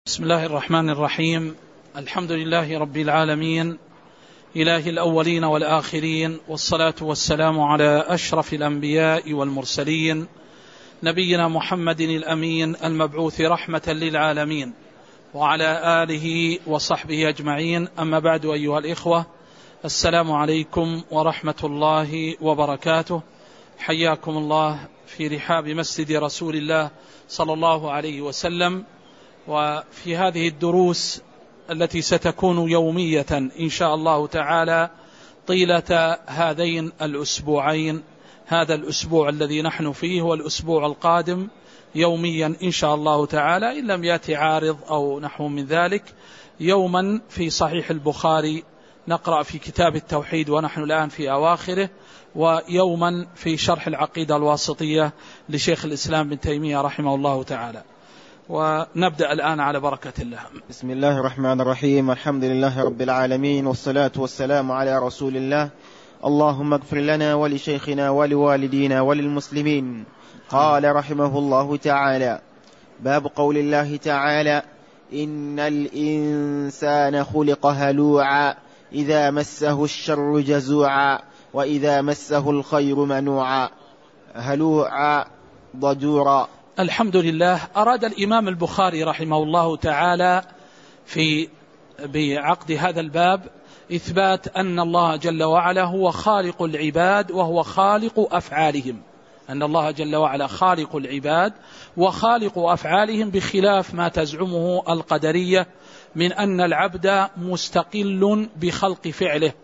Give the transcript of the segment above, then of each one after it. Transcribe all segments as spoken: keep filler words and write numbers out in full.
بسم الله الرحمن الرحيم. الحمد لله رب العالمين، إله الأولين والآخرين، والصلاة والسلام على أشرف الأنبياء والمرسلين، نبينا محمد الأمين المبعوث رحمة للعالمين، وعلى آله وصحبه أجمعين. أما بعد، أيها الإخوة، السلام عليكم ورحمة الله وبركاته. حياكم الله في رحاب مسجد رسول الله صلى الله عليه وسلم، وفي هذه الدروس التي ستكون يومية إن شاء الله تعالى طيلة هذين الأسبوعين، هذا الأسبوع الذي نحن فيه والأسبوع القادم، يوميا إن شاء الله تعالى، إن لم يأتي عارض أو نحو من ذلك. يوما في صحيح البخاري نقرأ في كتاب التوحيد ونحن الآن في أواخره، ويوما في شرح العقيدة الواسطية لشيخ الإسلام بن تيمية رحمه الله تعالى. ونبدأ الآن على بركة الله. بسم الله الرحمن الرحيم. الحمد لله رب العالمين، والصلاة والسلام على رسول الله. اللهم اغفر لنا ولشيخنا ولوالدينا وللمسلمين. قال رحمه الله تعالى: باب قول الله تعالى: إن الإنسان خلق هلوعا إذا مسه الشر جزوعا وإذا مسه الخير منوعا. هلوعا ضجورا. الحمد لله. أراد الإمام البخاري رحمه الله تعالى في بعقد هذا الباب إثبات أن الله جل وعلا هو خالق العباد وهو خالق أفعالهم، أن الله جل وعلا خالق العباد وخالق أفعالهم، بخلاف ما تزعمه القدرية من أن العبد مستقل بخلق فعله،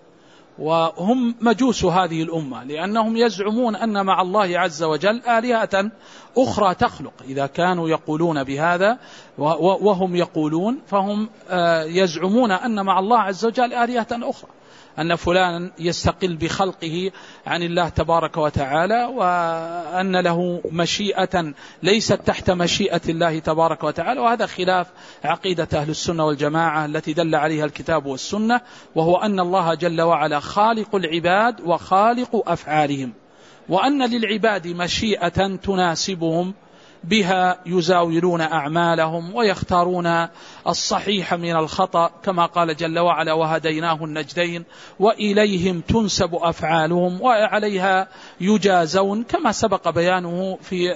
وهم مجوس هذه الأمة، لأنهم يزعمون أن مع الله عز وجل آلهة أخرى تخلق. إذا كانوا يقولون بهذا وهم يقولون، فهم يزعمون أن مع الله عز وجل آلهة أخرى، أن فلانا يستقل بخلقه عن الله تبارك وتعالى، وأن له مشيئة ليست تحت مشيئة الله تبارك وتعالى. وهذا خلاف عقيدة أهل السنة والجماعة التي دل عليها الكتاب والسنة، وهو أن الله جل وعلا خالق العباد وخالق أفعالهم، وأن للعباد مشيئة تناسبهم، بها يزاولون أعمالهم ويختارون الصحيح من الخطأ، كما قال جل وعلا: وهديناه النجدين، وإليهم تنسب أفعالهم وعليها يجازون، كما سبق بيانه في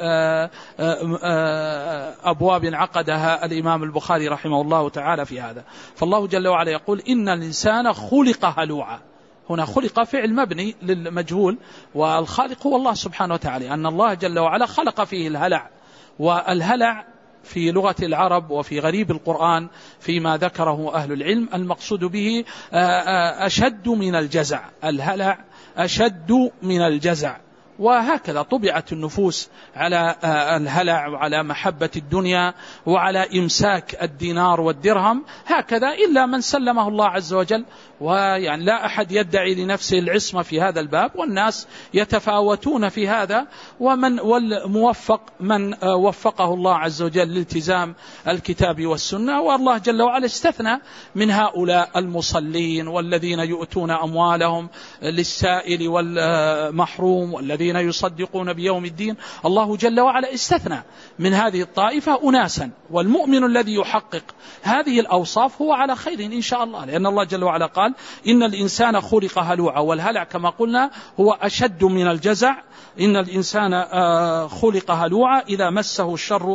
أبواب عقدها الإمام البخاري رحمه الله تعالى في هذا. فالله جل وعلا يقول: إن الإنسان خلق هلوعا. هنا خلق فعل مبني للمجهول، والخالق هو الله سبحانه وتعالى، أن الله جل وعلا خلق فيه الهلع. والهلع في لغة العرب وفي غريب القرآن فيما ذكره أهل العلم المقصود به أشد من الجزع. الهلع أشد من الجزع، وهكذا طبعت النفوس على الهلع وعلى محبة الدنيا وعلى إمساك الدينار والدرهم، هكذا إلا من سلمه الله عز وجل. ويعني لا أحد يدعي لنفسه العصمة في هذا الباب، والناس يتفاوتون في هذا، ومن والموفق من وفقه الله عز وجل لالتزام الكتاب والسنة. والله جل وعلا استثنى من هؤلاء المصلين والذين يؤتون أموالهم للسائل والمحروم والذين يصدقون بيوم الدين. الله جل وعلا استثنى من هذه الطائفة أناسا، والمؤمن الذي يحقق هذه الأوصاف هو على خير إن شاء الله، لأن الله جل وعلا قال: إن الإنسان خلق هلوعا. والهلع كما قلنا هو أشد من الجزع. إن الإنسان خلق هلوعا إذا مسه الشر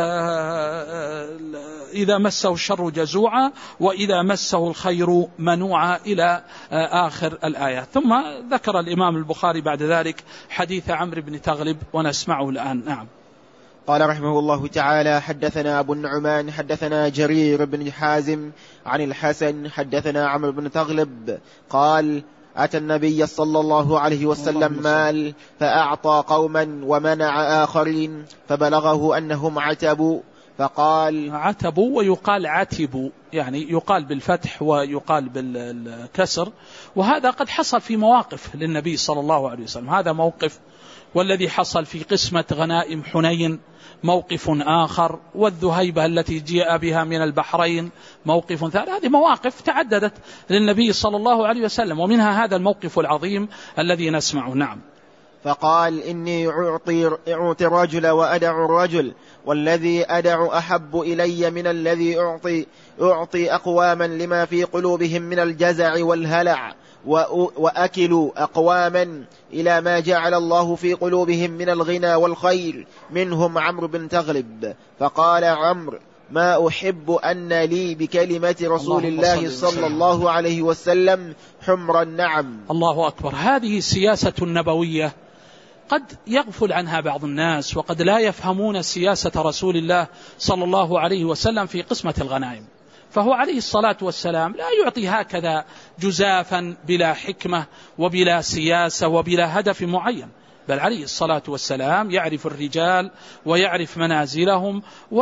إذا مسه الشر جزوعا وإذا مسه الخير منوعا، إلى آخر الآيات. ثم ذكر الإمام البخاري بعد ذلك حديث عمرو بن تغلب، ونسمعه الآن. نعم. قال رحمه الله تعالى: حدثنا أبو النعمان حدثنا جرير بن حازم عن الحسن حدثنا عمرو بن تغلب قال: أتى النبي صلى الله عليه وسلم مال فأعطى قوما ومنع آخرين، فبلغه أنهم عتبوا، فقال: عتبوا ويقال عتبوا، يعني يقال بالفتح ويقال بالكسر. وهذا قد حصل في مواقف للنبي صلى الله عليه وسلم، هذا موقف، والذي حصل في قسمة غنائم حنين موقف آخر، والذهيبة التي جاء بها من البحرين موقف ثالث. هذه مواقف تعددت للنبي صلى الله عليه وسلم، ومنها هذا الموقف العظيم الذي نسمعه. نعم. فقال إني أعطي, أعطي الرجل وأدع الرجل، والذي أدع أحب إلي من الذي أعطي. أعطي أقواما لما في قلوبهم من الجزع والهلع، وأكلوا أقواما إلى ما جعل الله في قلوبهم من الغنى والخير، منهم عمرو بن تغلب. فقال عمرو: ما أحب أن لي بكلمة رسول الله صلى الله عليه وسلم حمر النعم. الله أكبر. هذه السياسة النبوية قد يغفل عنها بعض الناس، وقد لا يفهمون سياسة رسول الله صلى الله عليه وسلم في قسمة الغنائم. فهو عليه الصلاة والسلام لا يعطي هكذا جزافا بلا حكمة وبلا سياسة وبلا هدف معين، بل عليه الصلاة والسلام يعرف الرجال ويعرف منازلهم،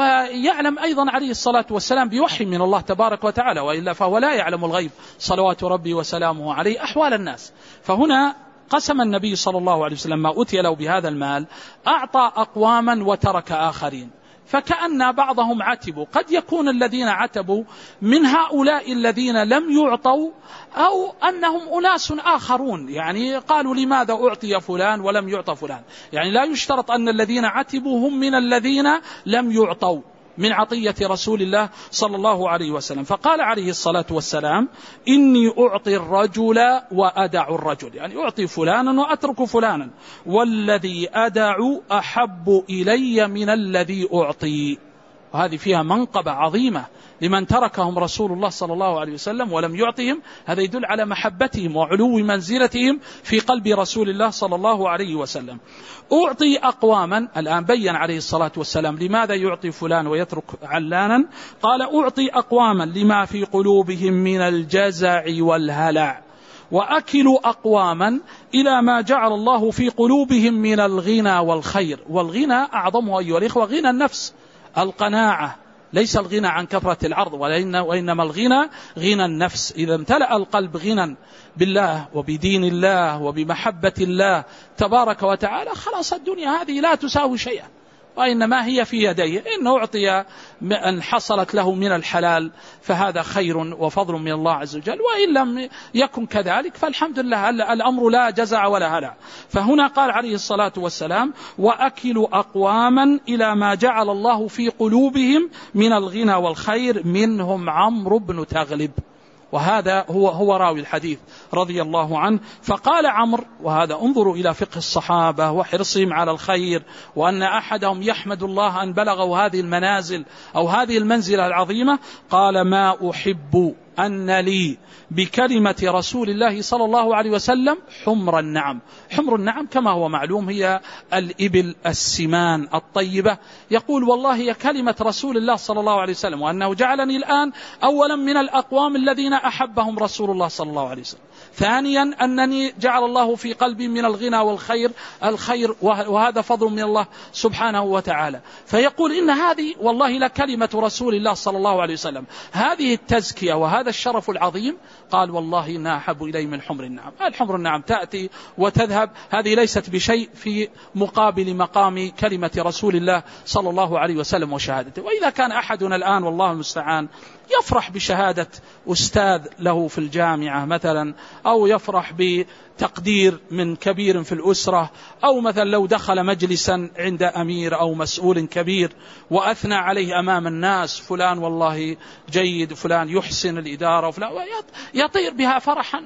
ويعلم أيضا عليه الصلاة والسلام بوحي من الله تبارك وتعالى، وإلا فهو لا يعلم الغيب صلوات ربي وسلامه عليه أحوال الناس. فهنا قسم النبي صلى الله عليه وسلم ما أتي له بهذا المال، أعطى أقواما وترك آخرين، فكأن بعضهم عتبوا. قد يكون الذين عتبوا من هؤلاء الذين لم يعطوا، أو أنهم أناس آخرون، يعني قالوا لماذا أعطي فلان ولم يعطى فلان. يعني لا يشترط أن الذين عتبوا هم من الذين لم يعطوا من عطية رسول الله صلى الله عليه وسلم. فقال عليه الصلاة والسلام: إني أعطي الرجل وأدع الرجل، يعني أعطي فلانا وأترك فلانا، والذي أدع أحب إلي من الذي أعطي. وهذه فيها منقبة عظيمة لمن تركهم رسول الله صلى الله عليه وسلم ولم يعطهم. هذا يدل على محبتهم وعلو منزلتهم في قلب رسول الله صلى الله عليه وسلم. أعطي أقواما، الآن بيّن عليه الصلاة والسلام لماذا يعطي فلان ويترك علانا. قال: أعطي أقواما لما في قلوبهم من الجزع والهلع، وأكلوا أقواما إلى ما جعل الله في قلوبهم من الغنى والخير. والغنى أعظمه أيها الإخوة غنى النفس، القناعة، ليس الغنى عن كثرة العرض، وإنما الغنى غنى النفس. إذا امتلأ القلب غنى بالله وبدين الله وبمحبة الله تبارك وتعالى، خلاص الدنيا هذه لا تساوي شيئا، وإنما هي في يديه. إن أعطي أن حصلت له من الحلال فهذا خير وفضل من الله عز وجل، وإن لم يكن كذلك فالحمد لله، الأمر لا جزع ولا هلع. فهنا قال عليه الصلاة والسلام: وأكلوا أقواما إلى ما جعل الله في قلوبهم من الغنى والخير، منهم عمرو بن تغلب. وهذا هو هو راوي الحديث رضي الله عنه. فقال عمرو، وهذا انظروا إلى فقه الصحابة وحرصهم على الخير، وأن أحدهم يحمد الله أن بلغوا هذه المنازل أو هذه المنزلة العظيمة. قال: ما أحب أن لي بكلمة رسول الله صلى الله عليه وسلم حمر النعم. حمر النعم كما هو معلوم هي الإبل السمان الطيبة. يقول: والله هي كلمة رسول الله صلى الله عليه وسلم، وأنه جعلني الآن أولا من الأقوام الذين أحبهم رسول الله صلى الله عليه وسلم، ثانيا أنني جعل الله في قلبي من الغنى والخير الخير، وهذا فضل من الله سبحانه وتعالى. فيقول: إن هذه والله لكلمة رسول الله صلى الله عليه وسلم، هذه التزكية وهذا الشرف العظيم. قال: والله إنها أحب إلي من حمر النعم. الحمر النعم تأتي وتذهب، هذه ليست بشيء في مقابل مقام كلمة رسول الله صلى الله عليه وسلم وشهادته. وإذا كان أحدنا الآن والله المستعان يفرح بشهادة أستاذ له في الجامعة مثلا، أو يفرح بتقدير من كبير في الأسرة، أو مثلا لو دخل مجلسا عند أمير أو مسؤول كبير وأثنى عليه أمام الناس: فلان والله جيد، فلان يحسن الإدارة، وفلان يطير بها فرحا،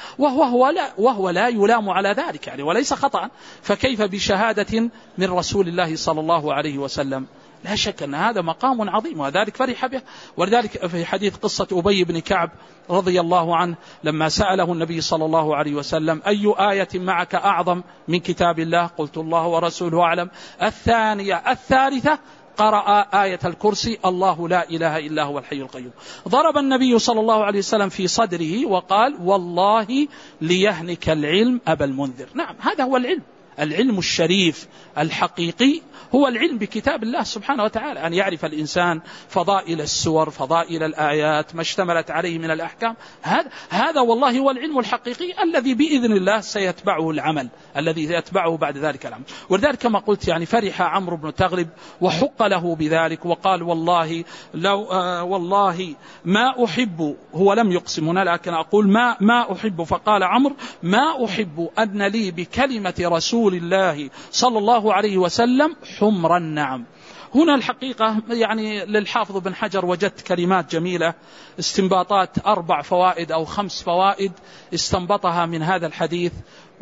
وهو لا, وهو لا يلام على ذلك يعني، وليس خطأ. فكيف بشهادة من رسول الله صلى الله عليه وسلم؟ لا شك أن هذا مقام عظيم، وذلك فرح به. ولذلك في حديث قصة أبي بن كعب رضي الله عنه لما سأله النبي صلى الله عليه وسلم: أي آية معك أعظم من كتاب الله؟ قلت: الله ورسوله أعلم. الثانية الثالثة قرأ آية الكرسي: الله لا إله إلا هو الحي القيوم. ضرب النبي صلى الله عليه وسلم في صدره وقال: والله ليهنك العلم أبا المنذر. نعم، هذا هو العلم، العلم الشريف الحقيقي هو العلم بكتاب الله سبحانه وتعالى، أن يعرف الإنسان فضائل السور، فضائل الآيات، ما اشتملت عليه من الأحكام. هذا هذا والله هو العلم الحقيقي الذي بإذن الله سيتبعه العمل، الذي يتبعه بعد ذلك العمل. ولذلك كما قلت يعني فرح عمرو بن تغلب وحق له بذلك، وقال: والله لو آه والله ما أحب، هو لم يقسم هنا لكن أقول ما ما أحب. فقال عمرو: ما أحب أن لي بكلمة رسول رسول الله صلى الله عليه وسلم حمر النعم. هنا الحقيقة يعني للحافظ بن حجر وجدت كلمات جميلة، استنباطات أربع فوائد أو خمس فوائد استنبطها من هذا الحديث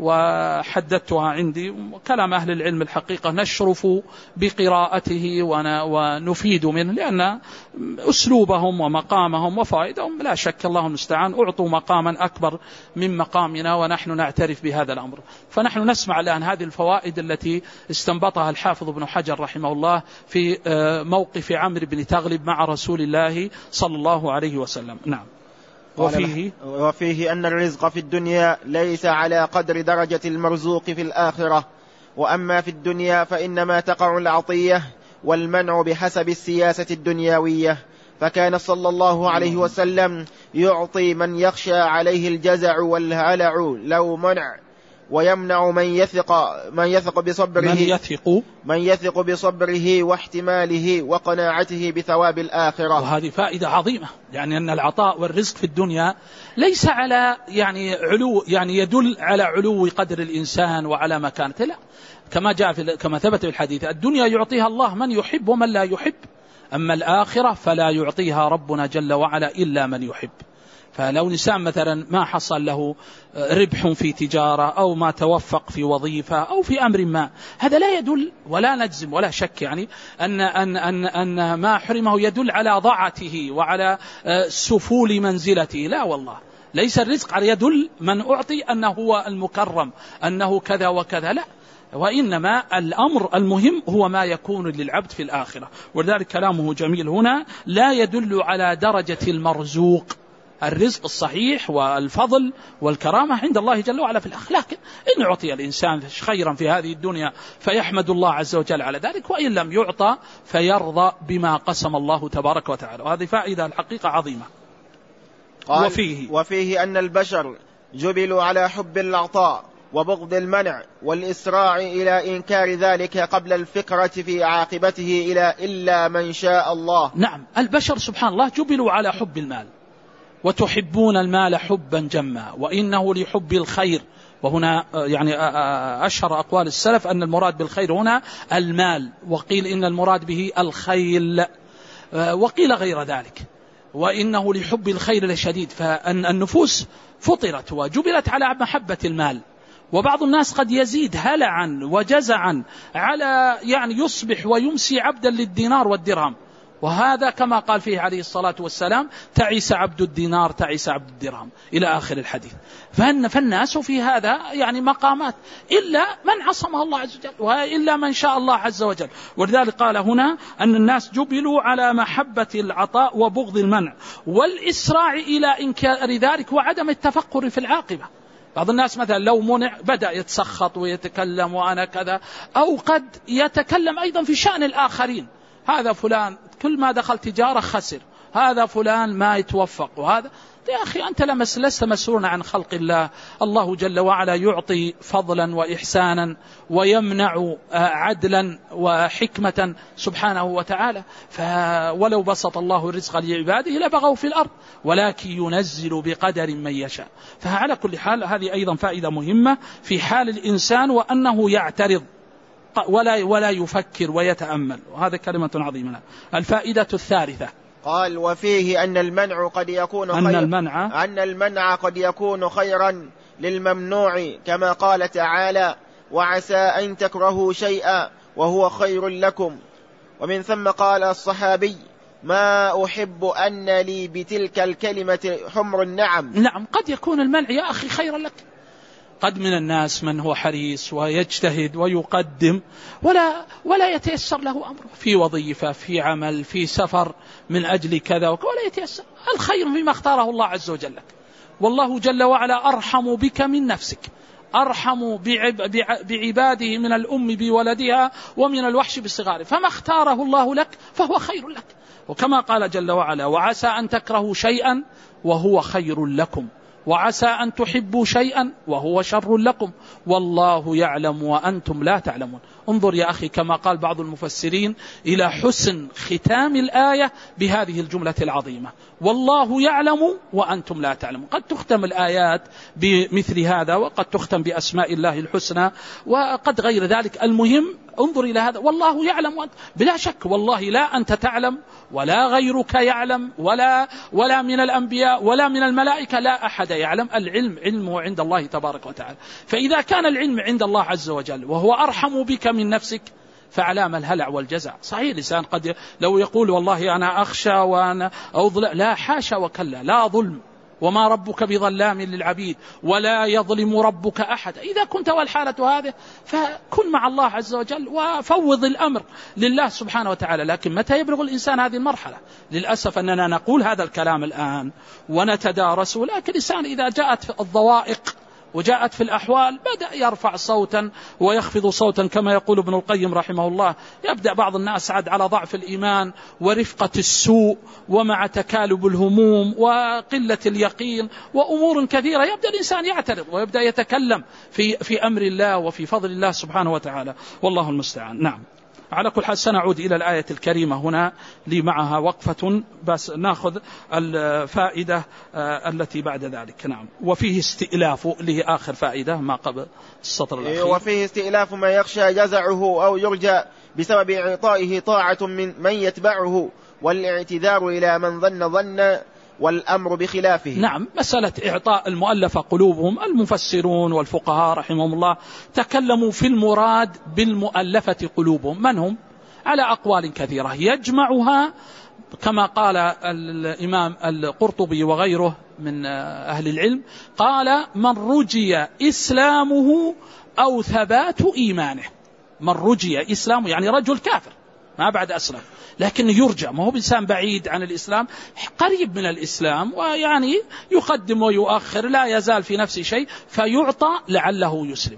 وحددتها عندي. كلام أهل العلم الحقيقة نشرف بقراءته ونفيد منه، لأن أسلوبهم ومقامهم وفائدهم لا شك الله المستعان أعطوا مقاما أكبر من مقامنا، ونحن نعترف بهذا الأمر. فنحن نسمع الآن هذه الفوائد التي استنبطها الحافظ بن حجر رحمه الله في موقف عمرو بن تغلب مع رسول الله صلى الله عليه وسلم. نعم. وفيه, وفيه أن الرزق في الدنيا ليس على قدر درجة المرزوق في الآخرة، وأما في الدنيا فإنما تقع العطية والمنع بحسب السياسة الدنيوية، فكان صلى الله عليه وسلم يعطي من يخشى عليه الجزع والهلع لو منع، ويمنع من يثق من يثق بصبره من يثق من يثق بصبره واحتماله وقناعته بثواب الآخرة. وهذه فائدة عظيمة، يعني أن العطاء والرزق في الدنيا ليس على يعني علو، يعني يدل على علو قدر الإنسان وعلى مكانته، لا، كما جاء في كما ثبت في الحديث الدنيا يعطيها الله من يحب ومن لا يحب، أما الآخرة فلا يعطيها ربنا جل وعلا إلا من يحب. فلو نسان مثلا ما حصل له ربح في تجارة أو ما توفق في وظيفة أو في أمر ما، هذا لا يدل ولا نجزم ولا شك يعني أن, أن, أن, أن ما حرمه يدل على ضعته وعلى سفول منزلته، لا والله، ليس الرزق على يدل من أعطي أنه هو المكرم أنه كذا وكذا، لا، وإنما الأمر المهم هو ما يكون للعبد في الآخرة. ولذلك كلامه جميل هنا، لا يدل على درجة المرزوق. الرزق الصحيح والفضل والكرامة عند الله جل وعلا في الآخرة، لكن إن أعطي الإنسان خيرا في هذه الدنيا فيحمد الله عز وجل على ذلك، وإن لم يعطى فيرضى بما قسم الله تبارك وتعالى. وهذه فائدة الحقيقة عظيمة. وفيه, وفيه أن البشر جبلوا على حب العطاء وبغض المنع والإسراع إلى إنكار ذلك قبل الفكرة في عاقبته إلى إلا من شاء الله. نعم، البشر سبحان الله جبلوا على حب المال، وتحبون المال حبا جما وإنه لحب الخير. وهنا يعني أشهر أقوال السلف أن المراد بالخير هنا المال، وقيل إن المراد به الخيل، وقيل غير ذلك، وإنه لحب الخير لشديد. فأن النفوس فطرت وجبلت على محبة المال، وبعض الناس قد يزيد هلعا وجزعا على يعني يصبح ويمسي عبدا للدينار والدرهم، وهذا كما قال فيه عليه الصلاة والسلام تعيس عبد الدينار تعيس عبد الدرهم إلى آخر الحديث. فالناس في هذا يعني مقامات إلا من عصمه الله عز وجل، وإلا من شاء الله عز وجل. ولذلك قال هنا أن الناس جبلوا على محبة العطاء وبغض المنع والإسراع إلى إنكار ذلك وعدم التفكر في العاقبة. بعض الناس مثلا لو منع بدأ يتسخط ويتكلم وأنا كذا، أو قد يتكلم أيضا في شأن الآخرين، هذا فلان كل ما دخل تجارة خسر، هذا فلان ما يتوفق، وهذا يا أخي أنت لست مسؤولا عن خلق الله. الله جل وعلا يعطي فضلا وإحسانا ويمنع عدلا وحكمة سبحانه وتعالى. ولو بسط الله الرزق لعباده لبغوا في الأرض ولكن ينزل بقدر من يشاء. فعلى كل حال هذه أيضا فائدة مهمة في حال الإنسان وأنه يعترض ولا ولا يفكر ويتأمل، وهذا كلمة عظيمة. الفائدة الثالثة قال وفيه أن المنع قد يكون أن خير المنع أن المنع قد يكون خيرا للممنوع، كما قال تعالى وعسى أن تكرهوا شيئا وهو خير لكم. ومن ثم قال الصحابي ما أحب أن لي بتلك الكلمة حمر النعم. نعم، قد يكون المنع يا أخي خيرا لك. قد من الناس من هو حريص ويجتهد ويقدم ولا ولا يتيسر له أمره في وظيفة في عمل في سفر من أجل كذا ولا يتيسر. الخير فيما اختاره الله عز وجل لك، والله جل وعلا أرحم بك من نفسك، أرحم بعباده من الأم بولدها ومن الوحش بالصغار، فما اختاره الله لك فهو خير لك. وكما قال جل وعلا وعسى أن تكرهوا شيئا وهو خير لكم وعسى أن تحبوا شيئا وهو شر لكم والله يعلم وأنتم لا تعلمون. انظر يا أخي كما قال بعض المفسرين إلى حسن ختام الآية بهذه الجملة العظيمة: والله يعلم وأنتم لا تعلمون. قد تختم الآيات بمثل هذا، وقد تختم بأسماء الله الحسنى، وقد غير ذلك. المهم انظر إلى هذا: والله يعلم وأنت، بلا شك والله لا أنت تعلم ولا غيرك يعلم ولا ولا من الأنبياء ولا من الملائكة، لا أحد يعلم. العلم علمه عند الله تبارك وتعالى. فإذا كان العلم عند الله عز وجل وهو أرحم بك من نفسك، فعلام الهلع والجزع. صحيح الإنسان قد لو يقول والله أنا أخشى وأنا أظلم، لا حاشا وكلا، لا ظلم، وما ربك بظلام للعبيد ولا يظلم ربك أحد. إذا كنت والحالة هذه فكن مع الله عز وجل وفوض الأمر لله سبحانه وتعالى. لكن متى يبلغ الإنسان هذه المرحلة؟ للأسف أننا نقول هذا الكلام الآن ونتدارسه، لكن الإنسان إذا جاءت الضوائق وجاءت في الأحوال بدأ يرفع صوتا ويخفض صوتا، كما يقول ابن القيم رحمه الله: يبدأ بعض الناس عاد على ضعف الإيمان ورفقة السوء ومع تكالب الهموم وقلة اليقين وأمور كثيرة، يبدأ الإنسان يعترض ويبدأ يتكلم في, في أمر الله وفي فضل الله سبحانه وتعالى، والله المستعان. نعم، على كل حال سنعود إلى الآية الكريمة هنا لي معها وقفة، بس نأخذ الفائدة التي بعد ذلك. نعم. وفيه استئلاف، اللي هي آخر فائدة ما قبل السطر الأخير. وفيه استئلاف ما يخشى جزعه أو يرجى بسبب إعطائه طاعة من من يتبعه، والاعتذار إلى من ظن ظن والأمر بخلافه. نعم، مسألة إعطاء المؤلفة قلوبهم، المفسرون والفقهاء رحمهم الله تكلموا في المراد بالمؤلفة قلوبهم من هم على أقوال كثيرة يجمعها، كما قال الإمام القرطبي وغيره من أهل العلم، قال: من رجي إسلامه أو ثبات إيمانه. من رجي إسلامه يعني رجل كافر ما بعد أسلم، لكن يرجى، ما هو إنسان بعيد عن الإسلام، قريب من الإسلام، ويعني يقدم ويؤخر، لا يزال في نفس شيء، فيعطى لعله يسلم.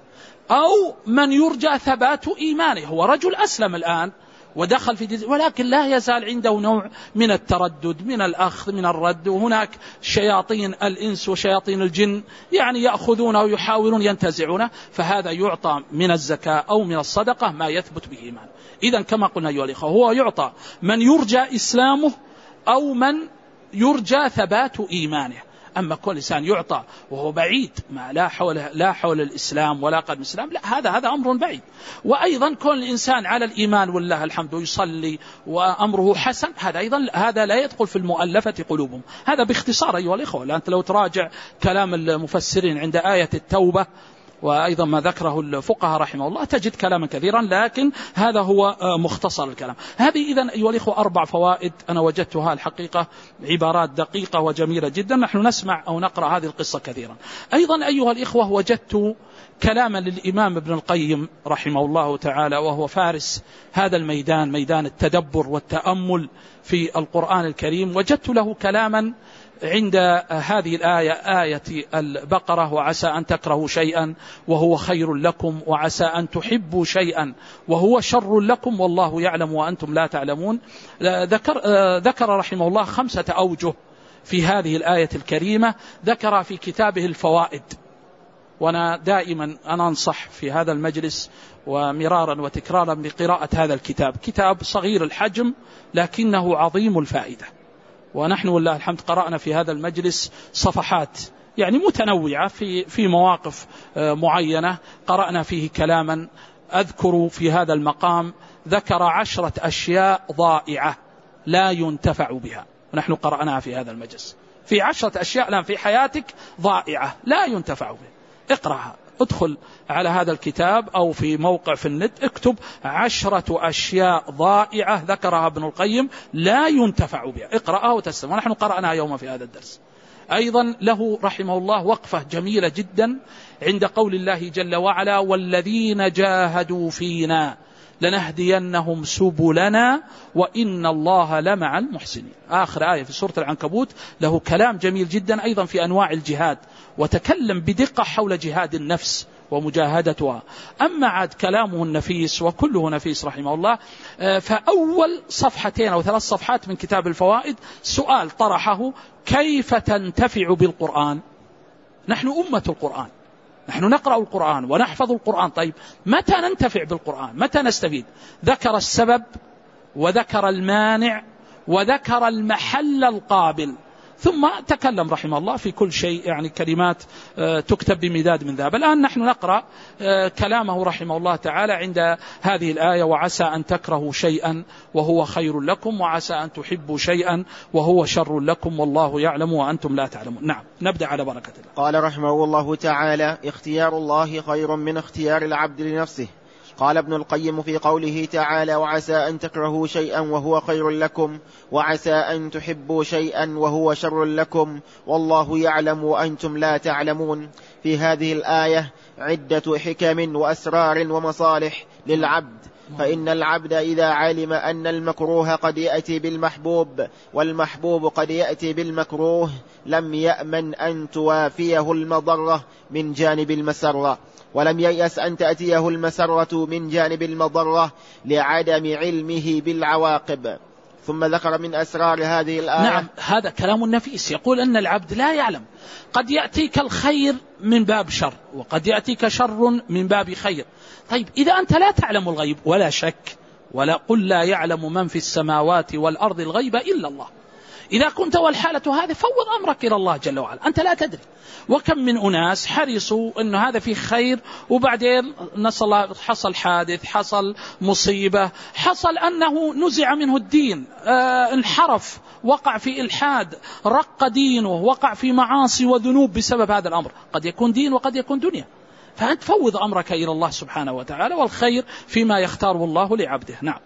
أو من يرجى ثبات إيمانه، هو رجل أسلم الآن ودخل في دين، ولكن لا يزال عنده نوع من التردد، من الأخذ، من الرد، وهناك شياطين الإنس وشياطين الجن يعني يأخذونه ويحاولون ينتزعونه، فهذا يعطى من الزكاة أو من الصدقة ما يثبت به إيمان. إذن كما قلنا أيها الإخوة، هو يعطى من يرجى إسلامه أو من يرجى ثبات إيمانه. أما كل إنسان يعطى وهو بعيد، ما لا حول لا حول الإسلام ولا قدم الإسلام، لا، هذا هذا أمر بعيد. وأيضا كل الإنسان على الإيمان والله الحمد يصلي وأمره حسن، هذا أيضا هذا لا يدخل في المؤلفة قلوبهم. هذا باختصار أيها الإخوة. أنت لو تراجع كلام المفسرين عند آية التوبة وأيضا ما ذكره الفقهاء رحمه الله تجد كلاما كثيرا، لكن هذا هو مختصر الكلام. هذه إذن أيها الإخوة أربع فوائد أنا وجدتها الحقيقة عبارات دقيقة وجميلة جدا. نحن نسمع أو نقرأ هذه القصة كثيرا. أيضا أيها الإخوة وجدت كلاما للإمام ابن القيم رحمه الله تعالى، وهو فارس هذا الميدان، ميدان التدبر والتأمل في القرآن الكريم. وجدت له كلاما عند هذه الآية، آية البقرة: وعسى أن تكرهوا شيئا وهو خير لكم، وعسى أن تحبوا شيئا وهو شر لكم، والله يعلم وأنتم لا تعلمون. ذكر, ذكر رحمه الله خمسة أوجه في هذه الآية الكريمة، ذكر في كتابه الفوائد. وأنا دائما أنا أنصح في هذا المجلس ومرارا وتكرارا بقراءة هذا الكتاب. كتاب صغير الحجم لكنه عظيم الفائدة، ونحن والله الحمد قرأنا في هذا المجلس صفحات يعني متنوعة في في مواقف معينة، قرأنا فيه كلاما. أذكر في هذا المقام ذكر عشرة أشياء ضائعة لا ينتفع بها، ونحن قرأناها في هذا المجلس. في عشرة أشياء الآن في حياتك ضائعة لا ينتفع بها، اقرأها، ادخل على هذا الكتاب أو في موقع في النت اكتب عشرة أشياء ضائعة ذكرها ابن القيم لا ينتفع بها، اقرأها وتسلم. ونحن قرأناها يوم في هذا الدرس. أيضا له رحمه الله وقفة جميلة جدا عند قول الله جل وعلا: والذين جاهدوا فينا لنهدينهم سبلنا وإن الله لمع المحسنين. آخر آية في سورة العنكبوت له كلام جميل جدا أيضا في أنواع الجهاد، وتكلم بدقة حول جهاد النفس ومجاهدتها. أما عاد كلامه النفيس وكله نفيس رحمه الله. فأول صفحتين أو ثلاث صفحات من كتاب الفوائد سؤال طرحه: كيف تنتفع بالقرآن؟ نحن أمة القرآن، نحن نقرأ القرآن ونحفظ القرآن. طيب متى ننتفع بالقرآن؟ متى نستفيد؟ ذكر السبب وذكر المانع وذكر المحل القابل، ثم تكلم رحمه الله في كل شيء، يعني كلمات تكتب بمداد من ذهب. الآن نحن نقرأ كلامه رحمه الله تعالى عند هذه الآية: وعسى أن تكرهوا شيئا وهو خير لكم وعسى أن تحبوا شيئا وهو شر لكم والله يعلم وأنتم لا تعلمون. نعم، نبدأ على بركة الله. قال رحمه الله تعالى: اختيار الله خير من اختيار العبد لنفسه. قال ابن القيم في قوله تعالى: وعسى أن تكرهوا شيئا وهو خير لكم وعسى أن تحبوا شيئا وهو شر لكم والله يعلم وأنتم لا تعلمون، في هذه الآية عدة حكم وأسرار ومصالح للعبد. فإن العبد إذا علم أن المكروه قد يأتي بالمحبوب والمحبوب قد يأتي بالمكروه لم يأمن أن توافيه المضرة من جانب المسرة، ولم ييأس أن تأتيه المسرة من جانب المضرة لعدم علمه بالعواقب. ثم ذكر من أسرار هذه الآية. نعم، هذا كلام نفيس، يقول أن العبد لا يعلم، قد يأتيك الخير من باب شر وقد يأتيك شر من باب خير. طيب إذا أنت لا تعلم الغيب ولا شك، ولا قل لا يعلم من في السماوات والأرض الغيب إلا الله، إذا كنت والحالة هذه فوض أمرك إلى الله جل وعلا، أنت لا تدري. وكم من أناس حرصوا أن هذا فيه خير وبعدين نسأل الله حصل حادث، حصل مصيبة، حصل أنه نزع منه الدين، آه انحرف، وقع في إلحاد، رق دينه، وقع في معاصي وذنوب بسبب هذا الأمر. قد يكون دين وقد يكون دنيا، فأنت فوض أمرك إلى الله سبحانه وتعالى، والخير فيما يختاره الله لعبده. نعم.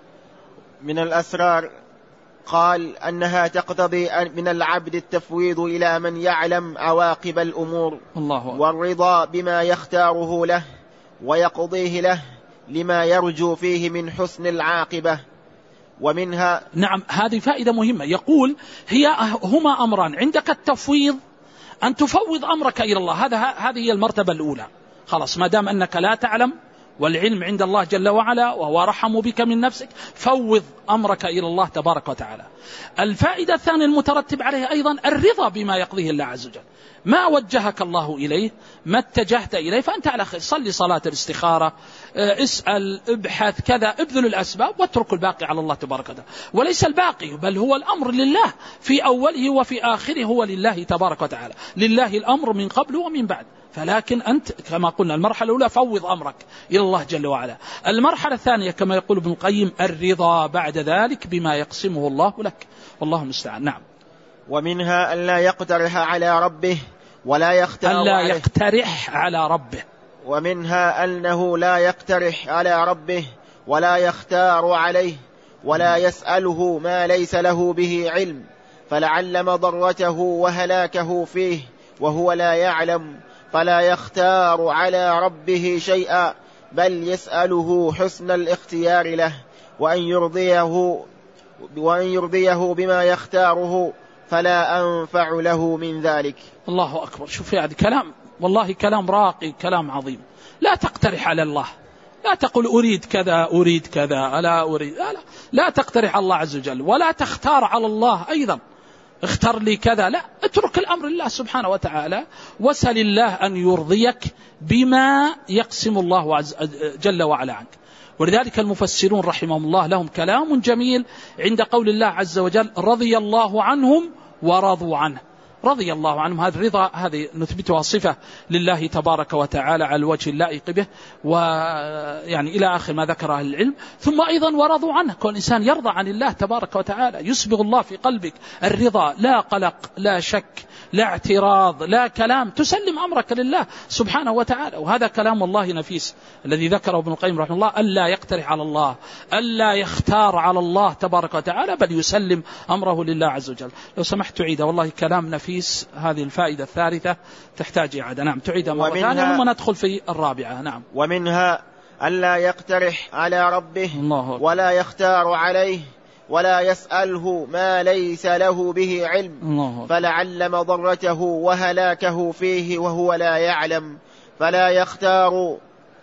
من الأسرار قال أنها تقتضي من العبد التفويض إلى من يعلم عواقب الأمور الله والرضا بما يختاره له ويقضيه له لما يرجو فيه من حسن العاقبة. ومنها نعم، هذه فائدة مهمة. يقول هي هما أمران: عندك التفويض، أن تفوض أمرك إلى الله، هذا هذه هي المرتبة الأولى. خلاص، ما دام أنك لا تعلم والعلم عند الله جل وعلا وهو رحم بك من نفسك، فوض أمرك إلى الله تبارك وتعالى. الفائدة الثانية المترتب عليها أيضا الرضا بما يقضيه الله عز وجل. ما وجهك الله إليه، ما اتجهت إليه، فأنت على خير. صلي صلاة الاستخارة، اسأل، ابحث، كذا، ابذل الأسباب واترك الباقي على الله تبارك وتعالى. وليس الباقي بل هو الأمر لله، في أوله وفي آخره هو لله تبارك وتعالى، لله الأمر من قبل ومن بعد. فلكن أنت كما قلنا المرحلة الأولى فوض أمرك إلى الله جل وعلا. المرحلة الثانية كما يقول ابن القيم الرضا بعد ذلك بما يقسمه الله لك، والله المستعان. نعم. ومنها أن لا يقترح على ربه ولا يختار ألا يقترح على ربه. ومنها أنه لا يقترح على ربه ولا يختار عليه ولا يسأله ما ليس له به علم، فلعل مضرته وهلاكه فيه وهو لا يعلم، فلا يختار على ربه شيئا بل يسأله حسن الاختيار له وأن يرضيه, وأن يرضيه بما يختاره، فلا أنفع له من ذلك. الله أكبر. شوف هذا كلام، والله كلام راقي، كلام عظيم. لا تقترح على الله، لا تقول أريد كذا أريد كذا ألا أريد، لا, لا, لا تقترح على الله عز وجل، ولا تختار على الله أيضا اختر لي كذا، لا، اترك الأمر لله سبحانه وتعالى، وسل الله أن يرضيك بما يقسم الله عز جل وعلا عنك. ولذلك المفسرون رحمهم الله لهم كلام جميل عند قول الله عز وجل رضي الله عنهم ورضوا عنه. رضي الله عنهم، هذا الرضا هذه نثبتها صفة لله تبارك وتعالى على الوجه اللائق به، ويعني إلى آخر ما ذكر أهل العلم. ثم أيضا ورضوا عنه، كل إنسان يرضى عن الله تبارك وتعالى، يسبغ الله في قلبك الرضا، لا قلق، لا شك، لا اعتراض، لا كلام، تسلم أمرك لله سبحانه وتعالى. وهذا كلام الله نفيس الذي ذكره ابن القيم رحمه الله: ألا يقترح على الله، ألا يختار على الله تبارك وتعالى، بل يسلم أمره لله عز وجل. لو سمحت تعيد، والله كلام نفيس. هذه الفائدة الثالثة تحتاج إعادة. نعم، تعيد مرة ثانية ثم ندخل في الرابعة. نعم. ومنها ألا يقترح على ربه ولا يختار عليه ولا يسأله ما ليس له به علم، فلعل مضرته وهلاكه فيه وهو لا يعلم، فلا يختار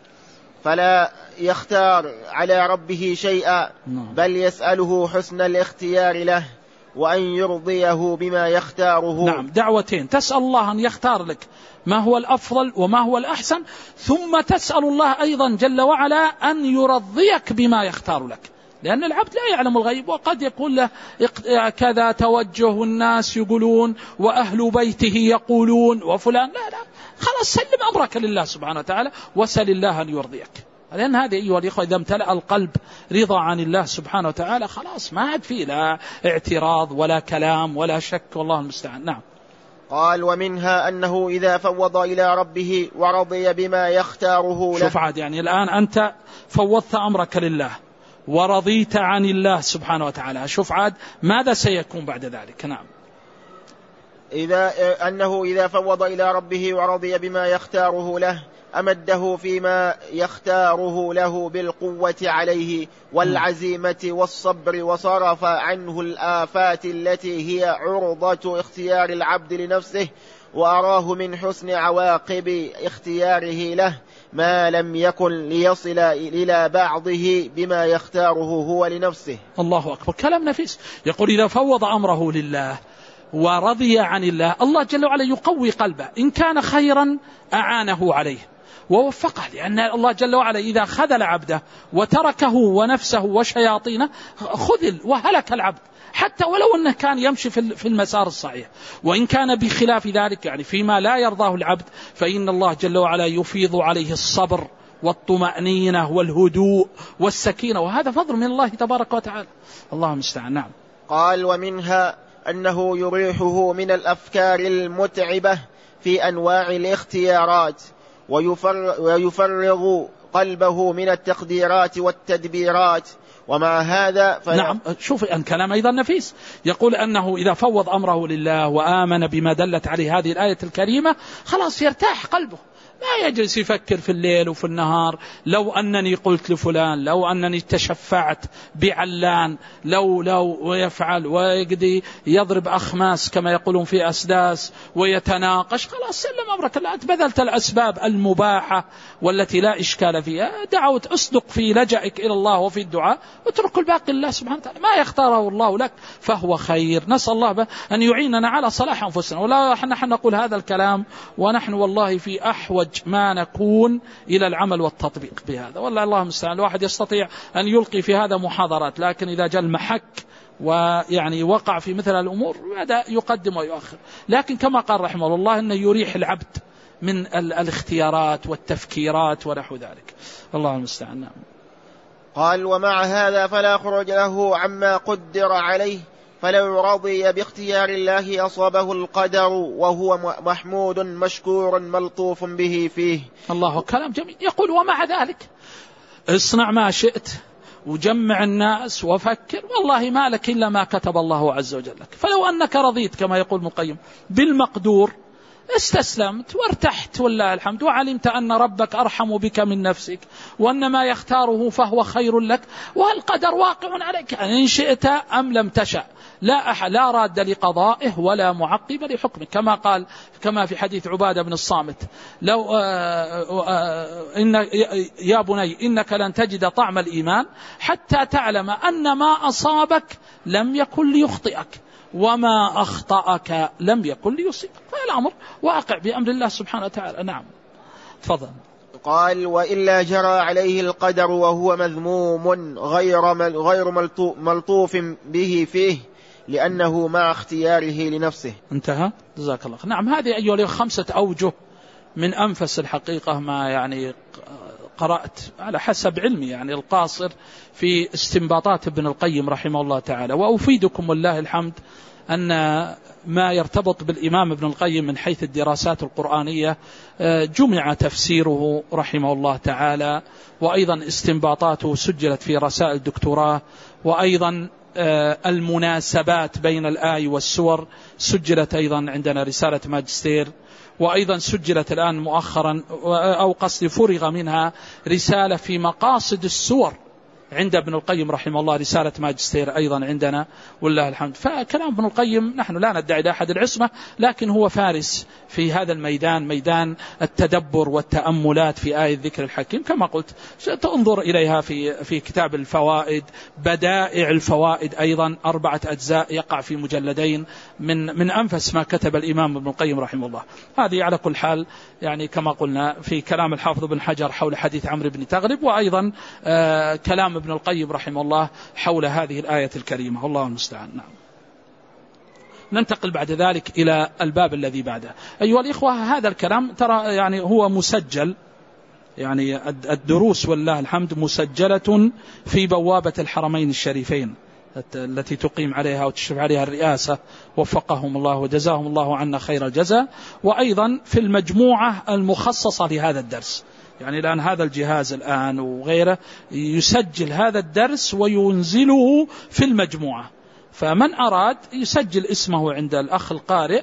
فلا يختار على ربه شيئا بل يسأله حسن الاختيار له وأن يرضيه بما يختاره. نعم، دعوتين: تسأل الله أن يختار لك ما هو الأفضل وما هو الأحسن، ثم تسأل الله أيضا جل وعلا أن يرضيك بما يختار لك، لأن العبد لا يعلم الغيب، وقد يقول له كذا توجه الناس يقولون وأهل بيته يقولون وفلان، لا لا، خلاص سلم أمرك لله سبحانه وتعالى وسل الله أن يرضيك، لأن هذه أيها الإخوة إذا امتلأ القلب رضا عن الله سبحانه وتعالى خلاص ما عاد فيه لا اعتراض ولا كلام ولا شك، والله المستعان. نعم. قال: ومنها أنه إذا فوض إلى ربه ورضي بما يختاره له. شوف عاد، يعني الآن أنت فوضت أمرك لله ورضيت عن الله سبحانه وتعالى، شوف عاد ماذا سيكون بعد ذلك. نعم. إذا أنه إذا فوض إلى ربه ورضي بما يختاره له أمده فيما يختاره له بالقوة عليه والعزيمة والصبر، وصرف عنه الآفات التي هي عرضة اختيار العبد لنفسه، وأراه من حسن عواقب اختياره له ما لم يكن ليصل إلى بعضه بما يختاره هو لنفسه. الله أكبر، كلام نفيس. يقول إذا فوض أمره لله ورضي عن الله، الله جل وعلا يقوي قلبه، إن كان خيرا أعانه عليه ووفقه، لأن الله جل وعلا إذا خذل عبده وتركه ونفسه وشياطينه خذل وهلك العبد، حتى ولو أنه كان يمشي في المسار الصحيح. وإن كان بخلاف ذلك، يعني فيما لا يرضاه العبد، فإن الله جل وعلا يفيض عليه الصبر والطمأنينة والهدوء والسكينة، وهذا فضل من الله تبارك وتعالى. الله المستعان. نعم. قال: ومنها أنه يريحه من الأفكار المتعبة في أنواع الاختيارات، ويفرغ قلبه من التقديرات والتدبيرات، ومع هذا فلا... نعم. شوف أن كلام أيضا نفيس. يقول أنه إذا فوض أمره لله وآمن بما دلت عليه هذه الآية الكريمة خلاص يرتاح قلبه، ما يجلس يفكر في الليل وفي النهار لو أنني قلت لفلان، لو أنني تشفعت بعلان، لو لو ويفعل ويقضي يضرب أخماس كما يقولون في أسداس ويتناقش. خلاص سلم أمرك الله، أنت بذلت الأسباب المباحة والتي لا إشكال فيها، دعوت أصدق في لجأك إلى الله وفي الدعاء، واترك الباقي لله سبحانه وتعالى، ما يختاره الله لك فهو خير. نسأل الله أن يعيننا على صلاح أنفسنا، ولا نحن نقول هذا الكلام ونحن والله في أحوج ما نكون إلى العمل والتطبيق بهذا، والله الله المستعان. الواحد يستطيع أن يلقي في هذا محاضرات، لكن إذا جاء المحك ويعني وقع في مثل الأمور هذا يقدم ويؤخر. لكن كما قال رحمه الله أنه يريح العبد من الاختيارات والتفكيرات ونحو ذلك، الله المستعان. نعم. قال: ومع هذا فلا خروج له عما قدر عليه، فلو رضي باختيار الله أصابه القدر وهو محمود مشكور ملطوف به فيه. الله، كلام جميل. يقول: ومع ذلك اصنع ما شئت وجمع الناس وفكر، والله ما لك إلا ما كتب الله عز وجل لك. فلو أنك رضيت كما يقول ابن القيم بالمقدور استسلمت وارتحت والله الحمد، وعلمت أن ربك أرحم بك من نفسك، وأن ما يختاره فهو خير لك، والقدر واقع عليك إن شئت أم لم تشأ، لا أحد لا راد لقضائه ولا معقب لحكمه، كما قال كما في حديث عبادة بن الصامت: لو آآ آآ إن يا بني إنك لن تجد طعم الإيمان حتى تعلم أن ما أصابك لم يكن ليخطئك، وما أخطأك لم يكن ليصيبك، فالأمر واقع بأمر الله سبحانه وتعالى. نعم. تفضل. قال: وإلا جرى عليه القدر وهو مذموم غير غير ملطوف به فيه، لأنه مع اختياره لنفسه. انتهى. جزاك الله. نعم. هذه أيها الأخوة خمسة أوجه من أنفس الحقيقة ما يعني قرأت على حسب علمي يعني القاصر في استنباطات ابن القيم رحمه الله تعالى. وأفيدكم والله الحمد أن ما يرتبط بالإمام ابن القيم من حيث الدراسات القرآنية جمع تفسيره رحمه الله تعالى، وأيضا استنباطاته سجلت في رسائل الدكتوراه، وأيضا المناسبات بين الآي والسور سجلت أيضا عندنا رسالة ماجستير، وأيضا سجلت الآن مؤخرا أو قصد فرغ منها رسالة في مقاصد السور عند ابن القيم رحمه الله رسالة ماجستير أيضا عندنا والله الحمد. فكلام ابن القيم نحن لا ندعي لأحد العصمة، لكن هو فارس في هذا الميدان، ميدان التدبر والتأملات في آية ذكر الحكيم كما قلت. تنظر إليها في في كتاب الفوائد، بدائع الفوائد أيضا أربعة أجزاء يقع في مجلدين، من من أنفس ما كتب الإمام ابن القيم رحمه الله. هذه على كل حال يعني كما قلنا في كلام الحافظ بن حجر حول حديث عمرو بن تغلب، وأيضا آه كلام ابن القيم رحمه الله حول هذه الآية الكريمة، والله المستعان. نعم. ننتقل بعد ذلك إلى الباب الذي بعده. أيها الإخوة، هذا الكلام ترى يعني هو مسجل، يعني الدروس والله الحمد مسجلة في بوابة الحرمين الشريفين التي تقيم عليها وتشرف عليها الرئاسة، وفقهم الله وجزاهم الله عنا خير الجزاء، وأيضا في المجموعة المخصصة لهذا الدرس. يعني الآن هذا الجهاز الآن وغيره يسجل هذا الدرس وينزله في المجموعة، فمن أراد يسجل اسمه عند الأخ القارئ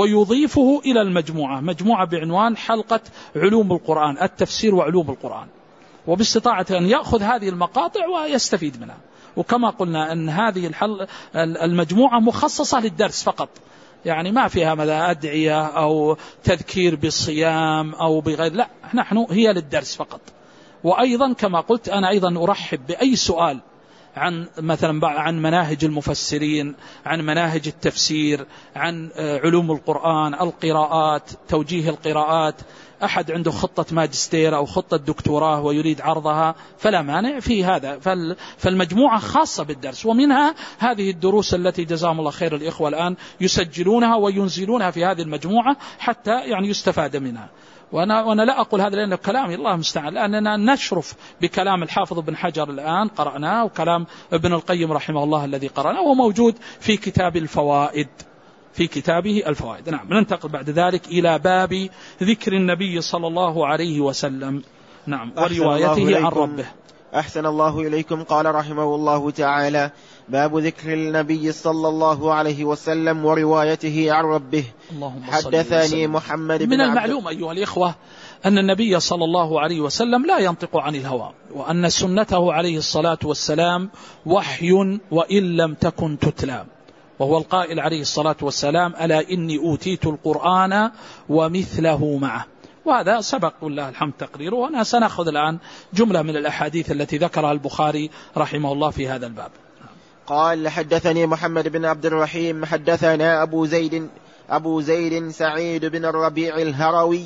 ويضيفه إلى المجموعة، مجموعة بعنوان حلقة علوم القرآن، التفسير وعلوم القرآن، وباستطاعة أن يأخذ هذه المقاطع ويستفيد منها. وكما قلنا أن هذه الحل المجموعة مخصصة للدرس فقط، يعني ما فيها ماذا أدعية أو تذكير بالصيام أو بغير، لا، نحن هي للدرس فقط. وأيضا كما قلت أنا أيضا أرحب بأي سؤال عن مثلا عن مناهج المفسرين، عن مناهج التفسير، عن علوم القرآن، القراءات، توجيه القراءات. أحد عنده خطة ماجستير أو خطة دكتوراه ويريد عرضها فلا مانع في هذا، فالمجموعة خاصة بالدرس، ومنها هذه الدروس التي جزاهم الله خير الإخوة الآن يسجلونها وينزلونها في هذه المجموعة حتى يعني يستفاد منها. وأنا, وأنا لا أقول هذا لأن كلامي الله مستعان، لأننا نشرف بكلام الحافظ بن حجر الآن قرأناه، وكلام ابن القيم رحمه الله الذي قرأناه وموجود في كتاب الفوائد، في كتابه الفوائد. نعم. ننتقل بعد ذلك إلى باب ذكر النبي صلى الله عليه وسلم، نعم، وروايته عن ربه. أحسن الله إليكم. قال رحمه الله تعالى: باب ذكر النبي صلى الله عليه وسلم وروايته عن ربه. حدثني محمد بن من المعلوم أيها الإخوة أن النبي صلى الله عليه وسلم لا ينطق عن الهوى، وأن سنته عليه الصلاة والسلام وحي وإن لم تكن تتلى، وهو القائل عليه الصلاة والسلام: ألا إني أوتيت القرآن ومثله معه. وهذا سبق والله الحمد تقريره، وأنا سنأخذ الآن جملة من الأحاديث التي ذكرها البخاري رحمه الله في هذا الباب. قال: حدثني محمد بن عبد الرحيم حدثنا أبو زيد أبو زيد سعيد بن الربيع الهروي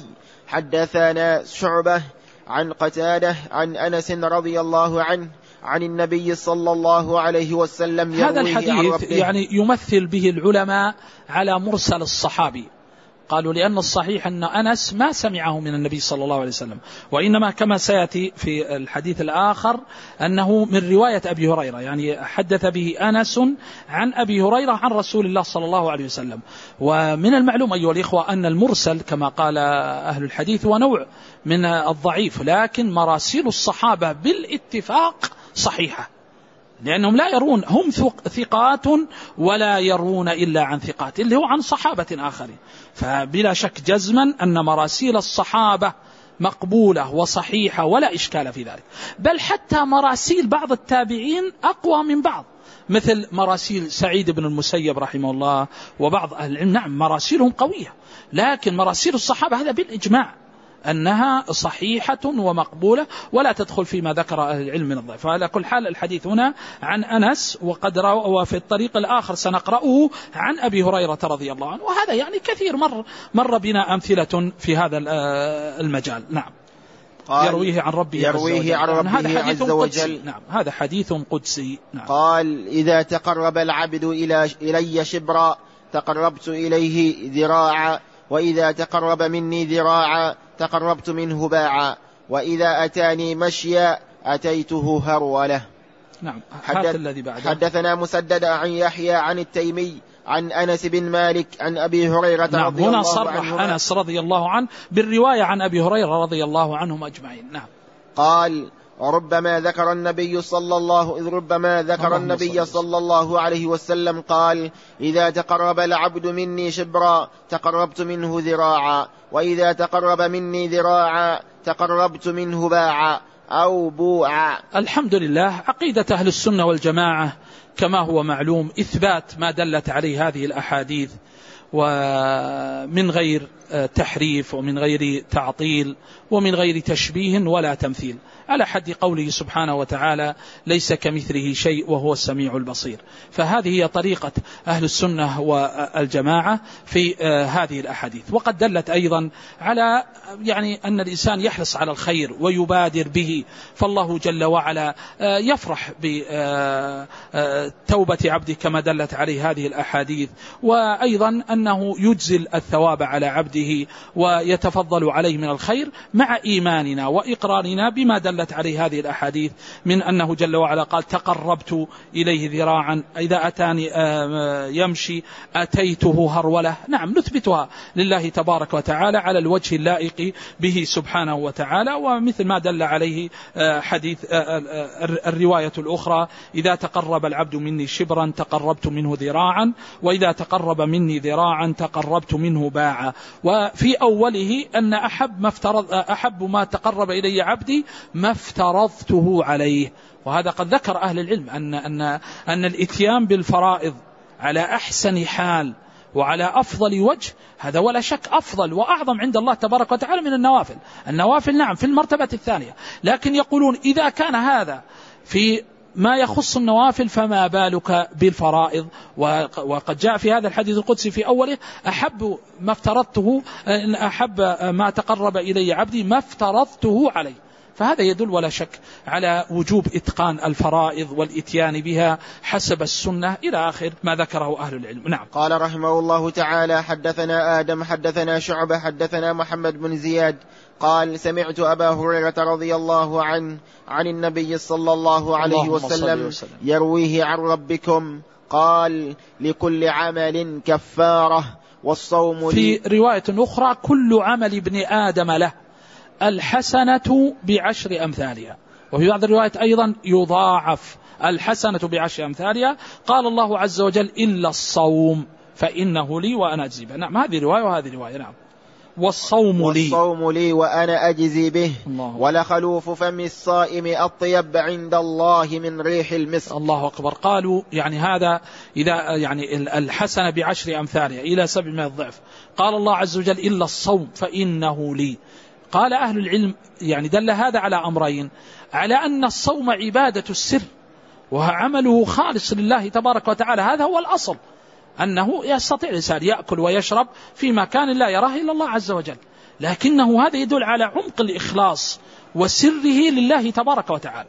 حدثنا شعبة عن قتادة عن أنس رضي الله عنه عن النبي صلى الله عليه وسلم. هذا الحديث يعني يمثل به العلماء على مرسل الصحابي، قالوا لأن الصحيح أن أنس ما سمعه من النبي صلى الله عليه وسلم، وإنما كما سيأتي في الحديث الآخر أنه من رواية أبي هريرة، يعني حدث به أنس عن أبي هريرة عن رسول الله صلى الله عليه وسلم. ومن المعلوم أيها الإخوة أن المرسل كما قال أهل الحديث هو نوع من الضعيف، لكن مراسيل الصحابة بالاتفاق صحيحة، لأنهم لا يرون، هم ثقات ولا يرون إلا عن ثقات اللي هو عن صحابة آخرين. فبلا شك جزما أن مراسيل الصحابة مقبولة وصحيحة ولا إشكال في ذلك، بل حتى مراسيل بعض التابعين أقوى من بعض، مثل مراسيل سعيد بن المسيب رحمه الله وبعض أهل العلم، نعم مراسيلهم قوية، لكن مراسيل الصحابة هذا بالإجماع أنها صحيحة ومقبولة ولا تدخل فيما ذكر أهل العلم من الضعف. فعلى كل حال الحديث هنا عن أنس، وقد وفي الطريق الآخر سنقرأه عن أبي هريرة رضي الله عنه، وهذا يعني كثير مر, مر بنا أمثلة في هذا المجال. نعم. يرويه عن ربه يرويه عن ربه هذا حديث عز وجل. نعم، هذا حديث قدسي. نعم. قال: إذا تقرب العبد إلى إلي شبرا تقربت إليه ذراعا، وإذا تقرب مني ذراعا تقربت منه باعا، وإذا أتاني مشيا أتيته هروله. نعم. حدث الذي بعده. حدثنا مسدد عن يحيى عن التيمي عن أنس بن مالك عن أبي هريرة نعم. رضي هنا الله صرح عنه أنس رضي الله عنه بالرواية عن أبي هريرة رضي الله عنهم أجمعين. نعم. قال: ربما ذكر النبي صلى الله إذ ربما ذكر النبي صلى الله عليه وسلم قال: إذا تقرب العبد مني شبرا تقربت منه ذراعا، وإذا تقرب مني ذراعا تقربت منه باعا، أو بوعا. الحمد لله، عقيدة أهل السنة والجماعة كما هو معلوم إثبات ما دلت عليه هذه الأحاديث، ومن غير تحريف ومن غير تعطيل ومن غير تشبيه ولا تمثيل، على حد قوله سبحانه وتعالى: ليس كمثله شيء وهو السميع البصير. فهذه هي طريقة أهل السنة والجماعة في هذه الأحاديث. وقد دلت أيضا على يعني أن الإنسان يحرص على الخير ويبادر به، فالله جل وعلا يفرح بتوبة عبده كما دلت عليه هذه الأحاديث، وأيضا أنه يجزل الثواب على عبده ويتفضل عليه من الخير، مع إيماننا وإقرارنا بما دلت عليه هذه الأحاديث من أنه جل وعلا قال: تقربت إليه ذراعا، إذا أتاني يمشي أتيته هرولة. نعم، نثبتها لله تبارك وتعالى على الوجه اللائق به سبحانه وتعالى، ومثل ما دل عليه حديث الرواية الأخرى: إذا تقرب العبد مني شبرا تقربت منه ذراعا، وإذا تقرب مني ذراعا تقربت منه باعا. وفي أوله أن أحب ما افترض أحب ما تقرب إلي عبدي ما افترضته عليه. وهذا قد ذكر أهل العلم أن أن أن الإتيان بالفرائض على أحسن حال وعلى أفضل وجه هذا ولا شك أفضل وأعظم عند الله تبارك وتعالى من النوافل. النوافل نعم في المرتبة الثانية، لكن يقولون إذا كان هذا في ما يخص النوافل فما بالك بالفرائض. وقد جاء في هذا الحديث القدسي في أوله: أحب ما افترضته أحب ما تقرب إلي عبدي ما افترضته عليه. فهذا يدل ولا شك على وجوب إتقان الفرائض والإتيان بها حسب السنة إلى آخر ما ذكره أهل العلم. نعم. قال رحمه الله تعالى: حدثنا آدم حدثنا شعبة حدثنا محمد بن زياد قال: سمعت أبا هريرة رضي الله عنه عن النبي صلى الله عليه وسلم يرويه عن ربكم قال: لكل عمل كفارة والصوم في رواية أخرى: كل عمل ابن آدم له الحسنة بعشر أمثالها. وفي بعض الروايات أيضا يضاعف الحسنة بعشر أمثالها. قال الله عز وجل: إلا الصوم فإنه لي وأنا أجزي به. نعم، هذه رواية وهذه رواية. نعم. والصوم لي والصوم لي وأنا أجزي به، ولخلوف فم الصائم أطيب عند الله من ريح المسك. الله أكبر. قالوا يعني هذا إذا يعني الحسنة بعشر أمثالها إلى سبعمائة ضعف. قال الله عز وجل: إلا الصوم فإنه لي. قال أهل العلم يعني دل هذا على أمرين: على أن الصوم عبادة السر وعمله خالص لله تبارك وتعالى، هذا هو الأصل، أنه يستطيع الإنسان يأكل ويشرب في مكان لا يراه إلا الله عز وجل، لكنه هذا يدل على عمق الإخلاص وسره لله تبارك وتعالى.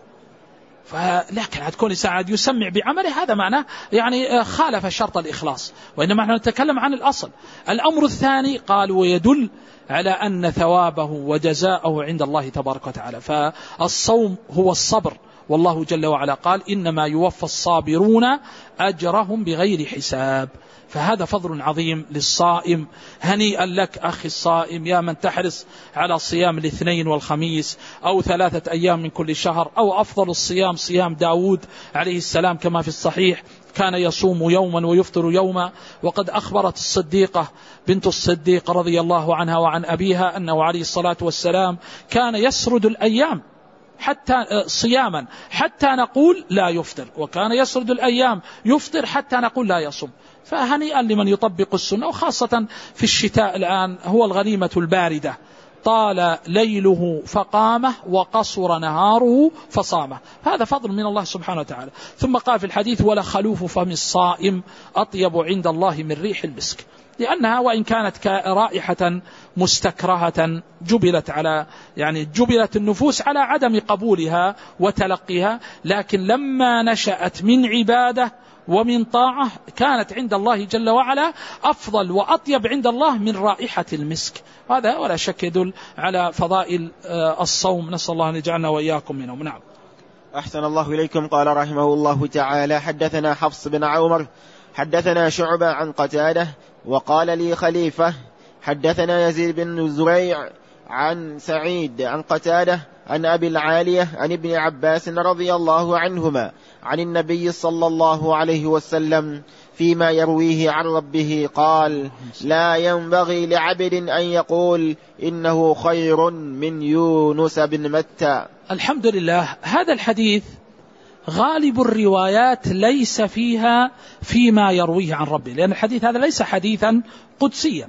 فلكن هتكون إنسان يسمع بعمله هذا معناه يعني خالف شرط الإخلاص، وإنما نحن نتكلم عن الأصل. الأمر الثاني قالوا ويدل على أن ثوابه وجزاءه عند الله تبارك وتعالى. فالصوم هو الصبر، والله جل وعلا قال: إنما يوفى الصابرون أجرهم بغير حساب. فهذا فضل عظيم للصائم. هنيئا لك أخي الصائم يا من تحرص على صيام الاثنين والخميس أو ثلاثة أيام من كل شهر، أو أفضل الصيام صيام داود عليه السلام كما في الصحيح كان يصوم يوما ويفطر يوما. وقد أخبرت الصديقة بنت الصديق رضي الله عنها وعن أبيها أنه عليه الصلاة والسلام كان يسرد الأيام حتى صياما حتى نقول لا يفطر، وكان يسرد الأيام يفطر حتى نقول لا يصوم. فهنيئا لمن يطبق السنة، وخاصة في الشتاء الآن هو الغنيمة الباردة، طال ليله فقامه وقصر نهاره فصامه. هذا فضل من الله سبحانه وتعالى. ثم قال في الحديث: ولا خلوف فم الصائم أطيب عند الله من ريح المسك، لأنها وإن كانت رائحة مستكرهة جبلت على يعني جبلت النفوس على عدم قبولها وتلقيها، لكن لما نشأت من عبادة ومن طاعة كانت عند الله جل وعلا أفضل وأطيب عند الله من رائحة المسك. هذا ولا شك يدل على فضائل الصوم، نسأل الله أن يجعلنا وإياكم منهم. نعم. أحسن الله إليكم. قال رحمه الله تعالى: حدثنا حفص بن عمر حدثنا شعبة عن قتادة وقال لي خليفة حدثنا يزيد بن زريع عن سعيد عن قتادة عن أبي العالية عن ابن عباس رضي الله عنهما عن النبي صلى الله عليه وسلم فيما يرويه عن ربه قال: لا ينبغي لعبد أن يقول إنه خير من يونس بن متى. الحمد لله. هذا الحديث غالب الروايات ليس فيها فيما يرويه عن ربه، لأن الحديث هذا ليس حديثا قدسيا،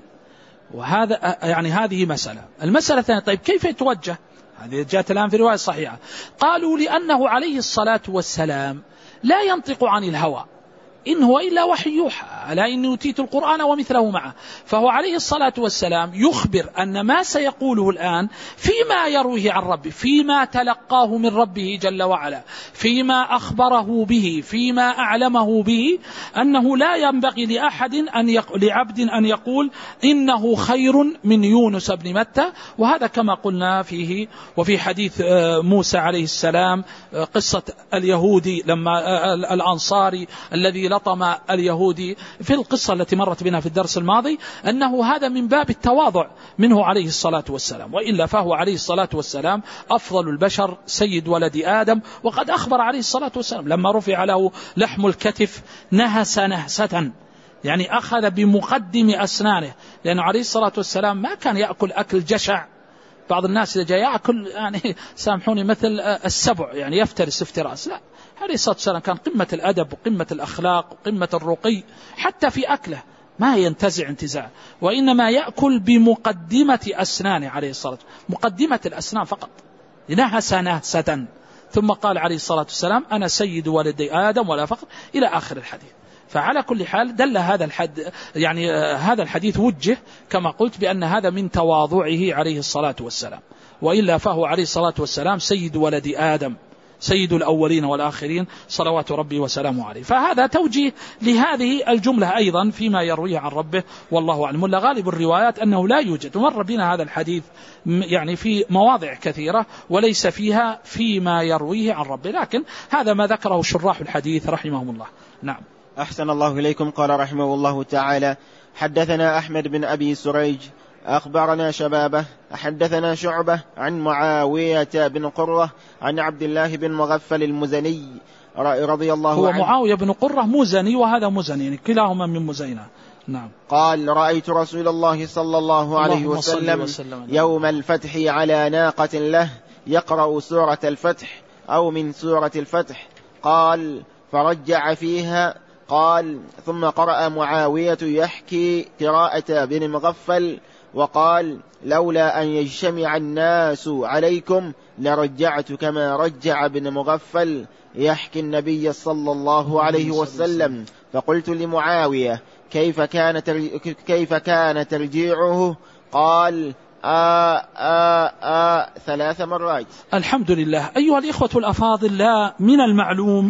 وهذا يعني هذه مسألة. المسألة الثانية، طيب كيف يتوجه؟ هذه جاءت الآن في رواية صحيحة. قالوا لأنه عليه الصلاة والسلام لا ينطق عن الهوى، إن هو إلا وحي يوحى، ألا إني أوتيت القرآن ومثله معه. فهو عليه الصلاة والسلام يخبر أن ما سيقوله الآن فيما يرويه عن ربه، فيما تلقاه من ربه جل وعلا، فيما أخبره به، فيما أعلمه به، أنه لا ينبغي لأحد أن يق... لعبد أن يقول إنه خير من يونس بن متى. وهذا كما قلنا فيه وفي حديث موسى عليه السلام، قصة اليهودي لما الأنصاري الذي لطم اليهودي في القصة التي مرت بنا في الدرس الماضي، أنه هذا من باب التواضع منه عليه الصلاة والسلام، وإلا فهو عليه الصلاة والسلام أفضل البشر سيد ولد آدم. وقد أخبر عليه الصلاة والسلام لما رفع له لحم الكتف نهس نهسة، يعني أخذ بمقدم أسنانه، لأنه عليه الصلاة والسلام ما كان يأكل أكل جشع. بعض الناس إذا جاء يأكل يعني سامحوني مثل السبع، يعني يفترس افتراس، لا، عليه الصلاة والسلام كان قمة الأدب وقمة الأخلاق وقمة الرقي، حتى في أكله ما ينتزع انتزاع، وإنما يأكل بمقدمة أسنانه عليه الصلاة والسلام، مقدمة الأسنان فقط، نهس نهسة، ثم قال عليه الصلاة والسلام: أنا سيد ولدي آدم ولا فخر، إلى آخر الحديث. فعلى كل حال دل هذا الحد يعني هذا الحديث وجه كما قلت بأن هذا من تواضعه عليه الصلاة والسلام، وإلا فهو عليه الصلاة والسلام سيد ولد آدم، سيد الأولين والآخرين، صلوات ربي وسلامه عليه. فهذا توجيه لهذه الجملة أيضا فيما يرويه عن ربه، والله أعلم. ولا غالب الروايات أنه لا يوجد، ومر بنا هذا الحديث يعني في مواضع كثيرة وليس فيها فيما يرويه عن ربه، لكن هذا ما ذكره شراح الحديث رحمهم الله. نعم. أحسن الله إليكم. قال رحمه الله تعالى: حدثنا أحمد بن أبي سريج أخبرنا شبابه حدثنا شعبة عن معاوية بن قرة عن عبد الله بن مغفل المزني رضي الله عنه. هو معاوية بن قرة مزني وهذا مزني، يعني كلاهما من مزينة. نعم. قال: رأيت رسول الله صلى الله عليه وسلم, وسلم يوم الفتح على ناقة له يقرأ سورة الفتح أو من سورة الفتح. قال: فرجع فيها. قال: ثم قرأ معاوية يحكي قراءة بن مغفل وقال: لولا أن يجتمع الناس عليكم لرجعت كما رجع ابن مغفل يحكي النبي صلى الله عليه وسلم. فقلت لمعاوية: كيف كان كيف كان ترجيعه؟ قال: آه آه آه ثلاث مرات. الحمد لله. أيها الإخوة الأفاضل، لا من المعلوم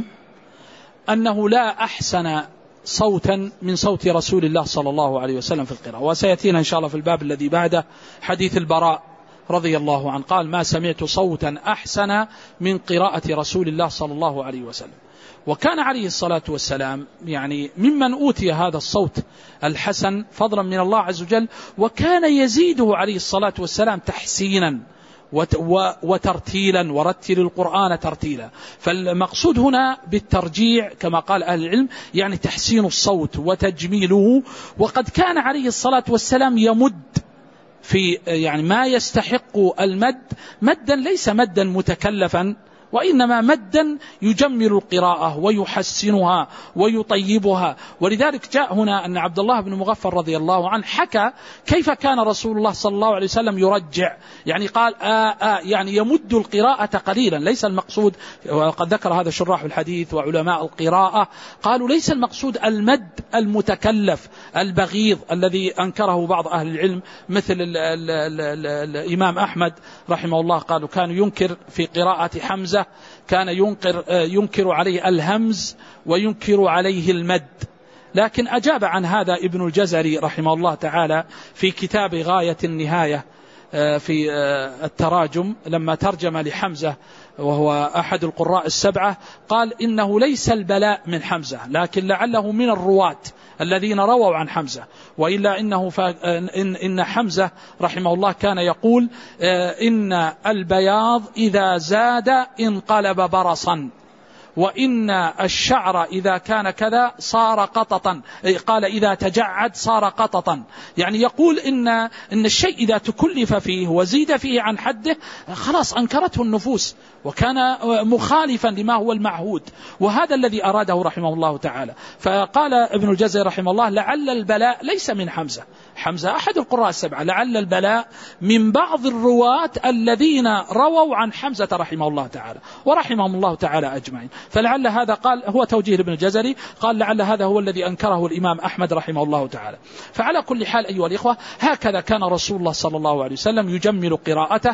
أنه لا أحسن صوتا من صوت رسول الله صلى الله عليه وسلم في القراءة، وسيأتينا إن شاء الله في الباب الذي بعده حديث البراء رضي الله عنه قال: ما سمعت صوتا أحسن من قراءة رسول الله صلى الله عليه وسلم. وكان عليه الصلاة والسلام يعني ممن أوتي هذا الصوت الحسن فضلا من الله عز وجل، وكان يزيده عليه الصلاة والسلام تحسينا وترتيلا، ورتل القرآن ترتيلا. فالمقصود هنا بالترجيع كما قال أهل العلم يعني تحسين الصوت وتجميله. وقد كان عليه الصلاة والسلام يمد في يعني ما يستحق المد، مدا ليس مدا متكلفا، وإنما مدا يجمل القراءة ويحسنها ويطيبها. ولذلك جاء هنا أن عبد الله بن مغفل رضي الله عنه حكى كيف كان رسول الله صلى الله عليه وسلم يرجع، يعني قال آآ آآ يعني يمد القراءة قليلا. ليس المقصود، وقد ذكر هذا شراح الحديث وعلماء القراءة قالوا ليس المقصود المد المتكلف البغيض الذي أنكره بعض أهل العلم مثل ال ال ال ال الإمام أحمد رحمه الله، قالوا كان ينكر في قراءة حمزة، كان ينكر, ينكر عليه الهمز وينكر عليه المد. لكن أجاب عن هذا ابن الجزري رحمه الله تعالى في كتاب غاية النهاية في التراجم لما ترجم لحمزة وهو أحد القراء السبعة، قال إنه ليس البلاء من حمزة، لكن لعله من الرواة الذين رووا عن حمزة. وإلا إنه إن, إن حمزة رحمه الله كان يقول إن البياض إذا زاد انقلب برصا، وإن الشعر إذا كان كذا صار قططا، قال إذا تجعد صار قططا. يعني يقول إن, إن الشيء إذا تكلف فيه وزيد فيه عن حده خلاص أنكرته النفوس وكان مخالفا لما هو المعهود، وهذا الذي أراده رحمه الله تعالى. فقال ابن الجزري رحمه الله لعل البلاء ليس من حمزة، حمزة أحد القراء السبعة، لعل البلاء من بعض الرواة الذين رووا عن حمزة رحمه الله تعالى ورحمهم الله تعالى أجمعين. فلعل هذا قال هو توجيه ابن الجزري، قال لعل هذا هو الذي أنكره الإمام أحمد رحمه الله تعالى. فعلى كل حال أيها الإخوة هكذا كان رسول الله صلى الله عليه وسلم يجمل قراءته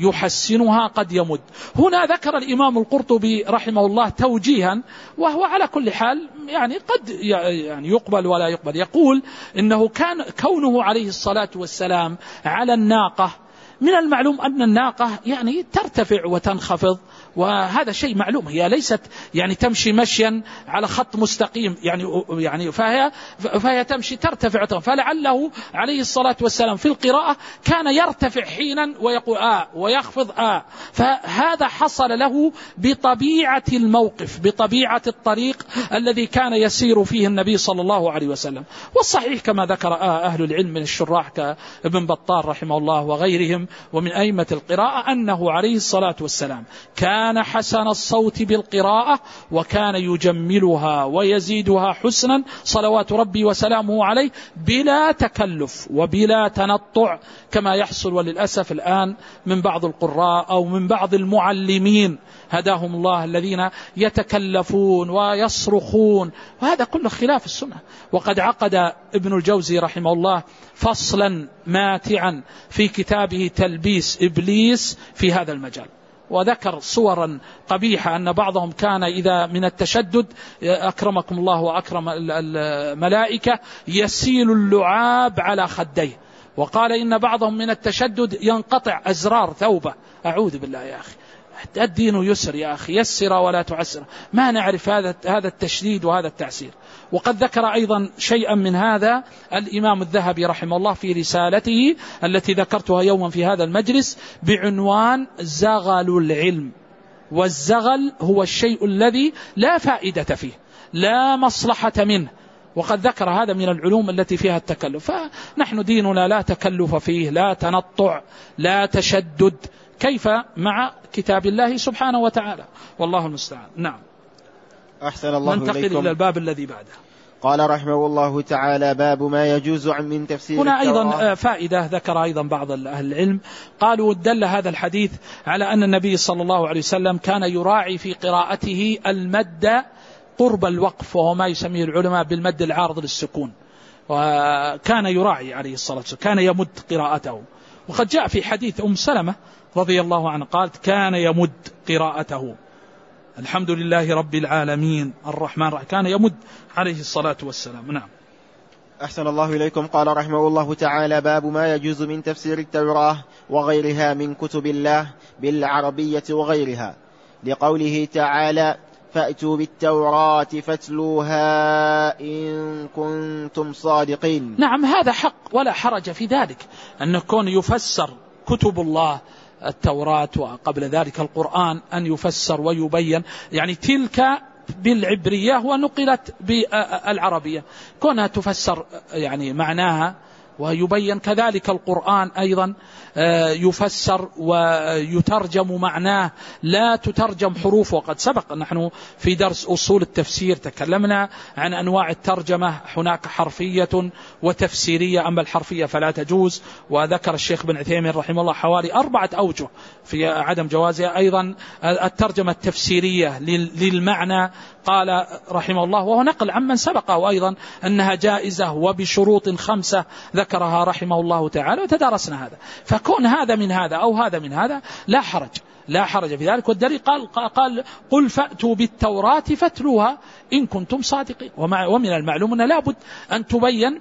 يحسنها قد يمد. هنا ذكر الإمام القرطبي رحمه الله توجيها وهو على كل حال يعني قد يعني يقبل ولا يقبل. يقول إنه كان كونه عليه الصلاة والسلام على الناقة، من المعلوم أن الناقة يعني ترتفع وتنخفض، وهذا شيء معلوم، هي ليست يعني تمشي مشيا على خط مستقيم يعني يعني فهي فهي تمشي ترتفع، فلعله عليه الصلاة والسلام في القراءة كان يرتفع حينا ويقول آه ويخفض آه، فهذا حصل له بطبيعة الموقف، بطبيعة الطريق الذي كان يسير فيه النبي صلى الله عليه وسلم. والصحيح كما ذكر آه أهل العلم من الشراح كابن بطال رحمه الله وغيرهم ومن أئمة القراءة أنه عليه الصلاة والسلام كان حسن الصوت بالقراءة وكان يجملها ويزيدها حسنا صلوات ربي وسلامه عليه بلا تكلف وبلا تنطع كما يحصل وللأسف الآن من بعض القراء أو من بعض المعلمين هداهم الله الذين يتكلفون ويصرخون، وهذا كله خلاف السنة. وقد عقد ابن الجوزي رحمه الله فصلا ماتعا في كتابه تلبيس إبليس في هذا المجال، وذكر صورا قبيحة أن بعضهم كان إذا من التشدد أكرمكم الله وأكرم الملائكة يسيل اللعاب على خديه، وقال إن بعضهم من التشدد ينقطع أزرار ثوبه. أعوذ بالله يا أخي، الدين يسر يا أخي، يسر ولا تعسر، ما نعرف هذا هذا التشديد وهذا التعسير. وقد ذكر أيضا شيئا من هذا الإمام الذهبي رحمه الله في رسالته التي ذكرتها يوما في هذا المجلس بعنوان زغل العلم. والزغل هو الشيء الذي لا فائدة فيه لا مصلحة منه، وقد ذكر هذا من العلوم التي فيها التكلف. فنحن ديننا لا تكلف فيه، لا تنطع، لا تشدد، كيف مع كتاب الله سبحانه وتعالى، والله المستعان. نعم. أحسن الله إليكم. ننتقل إلى الباب الذي بعده. قال رحمه الله تعالى باب ما يجوز عن من تفسير هنا التوراة. أيضا فائدة ذكر أيضا بعض أهل العلم، قالوا دل هذا الحديث على أن النبي صلى الله عليه وسلم كان يراعي في قراءته المد قرب الوقف، وهو ما يسميه العلماء بالمد العارض للسكون، وكان يراعي عليه الصلاة والسلام، كان يمد قراءته. وقد جاء في حديث أم سلمة رضي الله عنه قالت كان يمد قراءته الحمد لله رب العالمين الرحمن الرحيم، كان يمد عليه الصلاة والسلام. نعم. أحسن الله إليكم. قال رحمه الله تعالى باب ما يجوز من تفسير التوراة وغيرها من كتب الله بالعربية وغيرها، لقوله تعالى فأتوا بالتوراة فاتلوها إن كنتم صادقين. نعم، هذا حق ولا حرج في ذلك، أن يكون يفسر كتب الله التوراة وقبل ذلك القرآن أن يفسر ويبين، يعني تلك بالعبرية ونقلت بالعربية، كونها تفسر يعني معناها ويبين. كذلك القرآن أيضا يفسر ويترجم معناه، لا تترجم حروف. وقد سبق نحن في درس أصول التفسير تكلمنا عن أنواع الترجمة، هناك حرفية وتفسيرية، أما الحرفية فلا تجوز. وذكر الشيخ بن عثيمين رحمه الله حوالي أربعة أوجه في عدم جوازها. أيضا الترجمة التفسيرية للمعنى قال رحمه الله، وهو نقل عمن سبقه أيضا، أنها جائزة وبشروط خمسة ذكرها رحمه الله تعالى، وتدارسنا هذا. فكون هذا من هذا أو هذا من هذا لا حرج، لا حرج في ذلك. والدليل قال, قال قل فأتوا بالتوراة فاتلوها إن كنتم صادقين. ومن المعلوم أن لابد أن تبين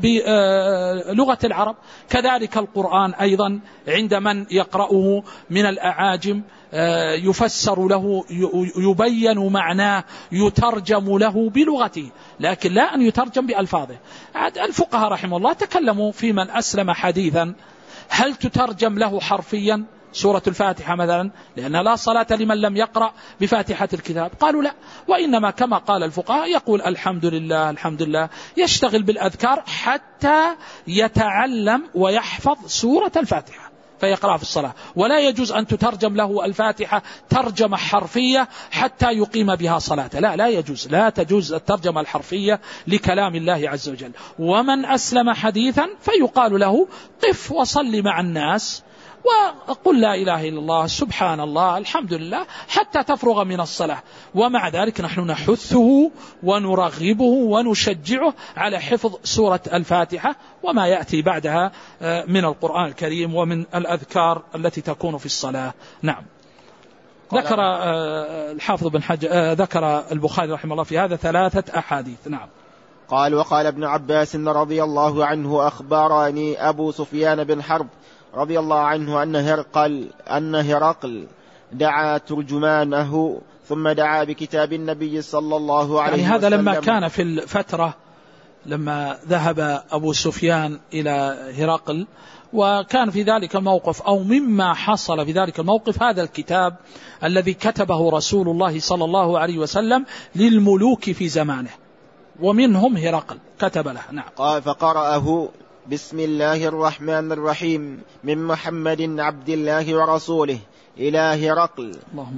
بلغة العرب. كذلك القرآن أيضا عند من يقرأه من الأعاجم يفسر له، يبين معناه، يترجم له بلغته، لكن لا أن يترجم بألفاظه. الفقهاء رحمه الله تكلموا في من أسلم حديثا هل تترجم له حرفيا سورة الفاتحة مثلا، لأن لا صلاة لمن لم يقرأ بفاتحة الكتاب، قالوا لا، وإنما كما قال الفقهاء يقول الحمد لله الحمد لله، يشتغل بالأذكار حتى يتعلم ويحفظ سورة الفاتحة فيقرأ في الصلاة، ولا يجوز أن تترجم له الفاتحة ترجمة حرفية حتى يقيم بها صلاة، لا لا يجوز، لا تجوز الترجمة الحرفية لكلام الله عز وجل. ومن أسلم حديثا فيقال له قف وصل مع الناس وقل لا إله إلا الله سبحان الله الحمد لله حتى تفرغ من الصلاة. ومع ذلك نحن نحثه ونرغبه ونشجعه على حفظ سورة الفاتحة وما يأتي بعدها من القرآن الكريم ومن الأذكار التي تكون في الصلاة. نعم. ذكر الحافظ بن حجر، ذكر البخاري رحمه الله في هذا ثلاثة أحاديث. نعم. قال وقال ابن عباس رضي الله عنه أخبرني أبو سفيان بن حرب رضي الله عنه أن هرقل أن هرقل دعا ترجمانه ثم دعا بكتاب النبي صلى الله عليه وسلم. يعني هذا لما كان في الفترة لما ذهب أبو سفيان إلى هرقل، وكان في ذلك الموقف أو مما حصل في ذلك الموقف هذا الكتاب الذي كتبه رسول الله صلى الله عليه وسلم للملوك في زمانه، ومنهم هرقل كتب له. نعم. قال فقرأه بسم الله الرحمن الرحيم من محمد عبد الله ورسوله إلى هرقل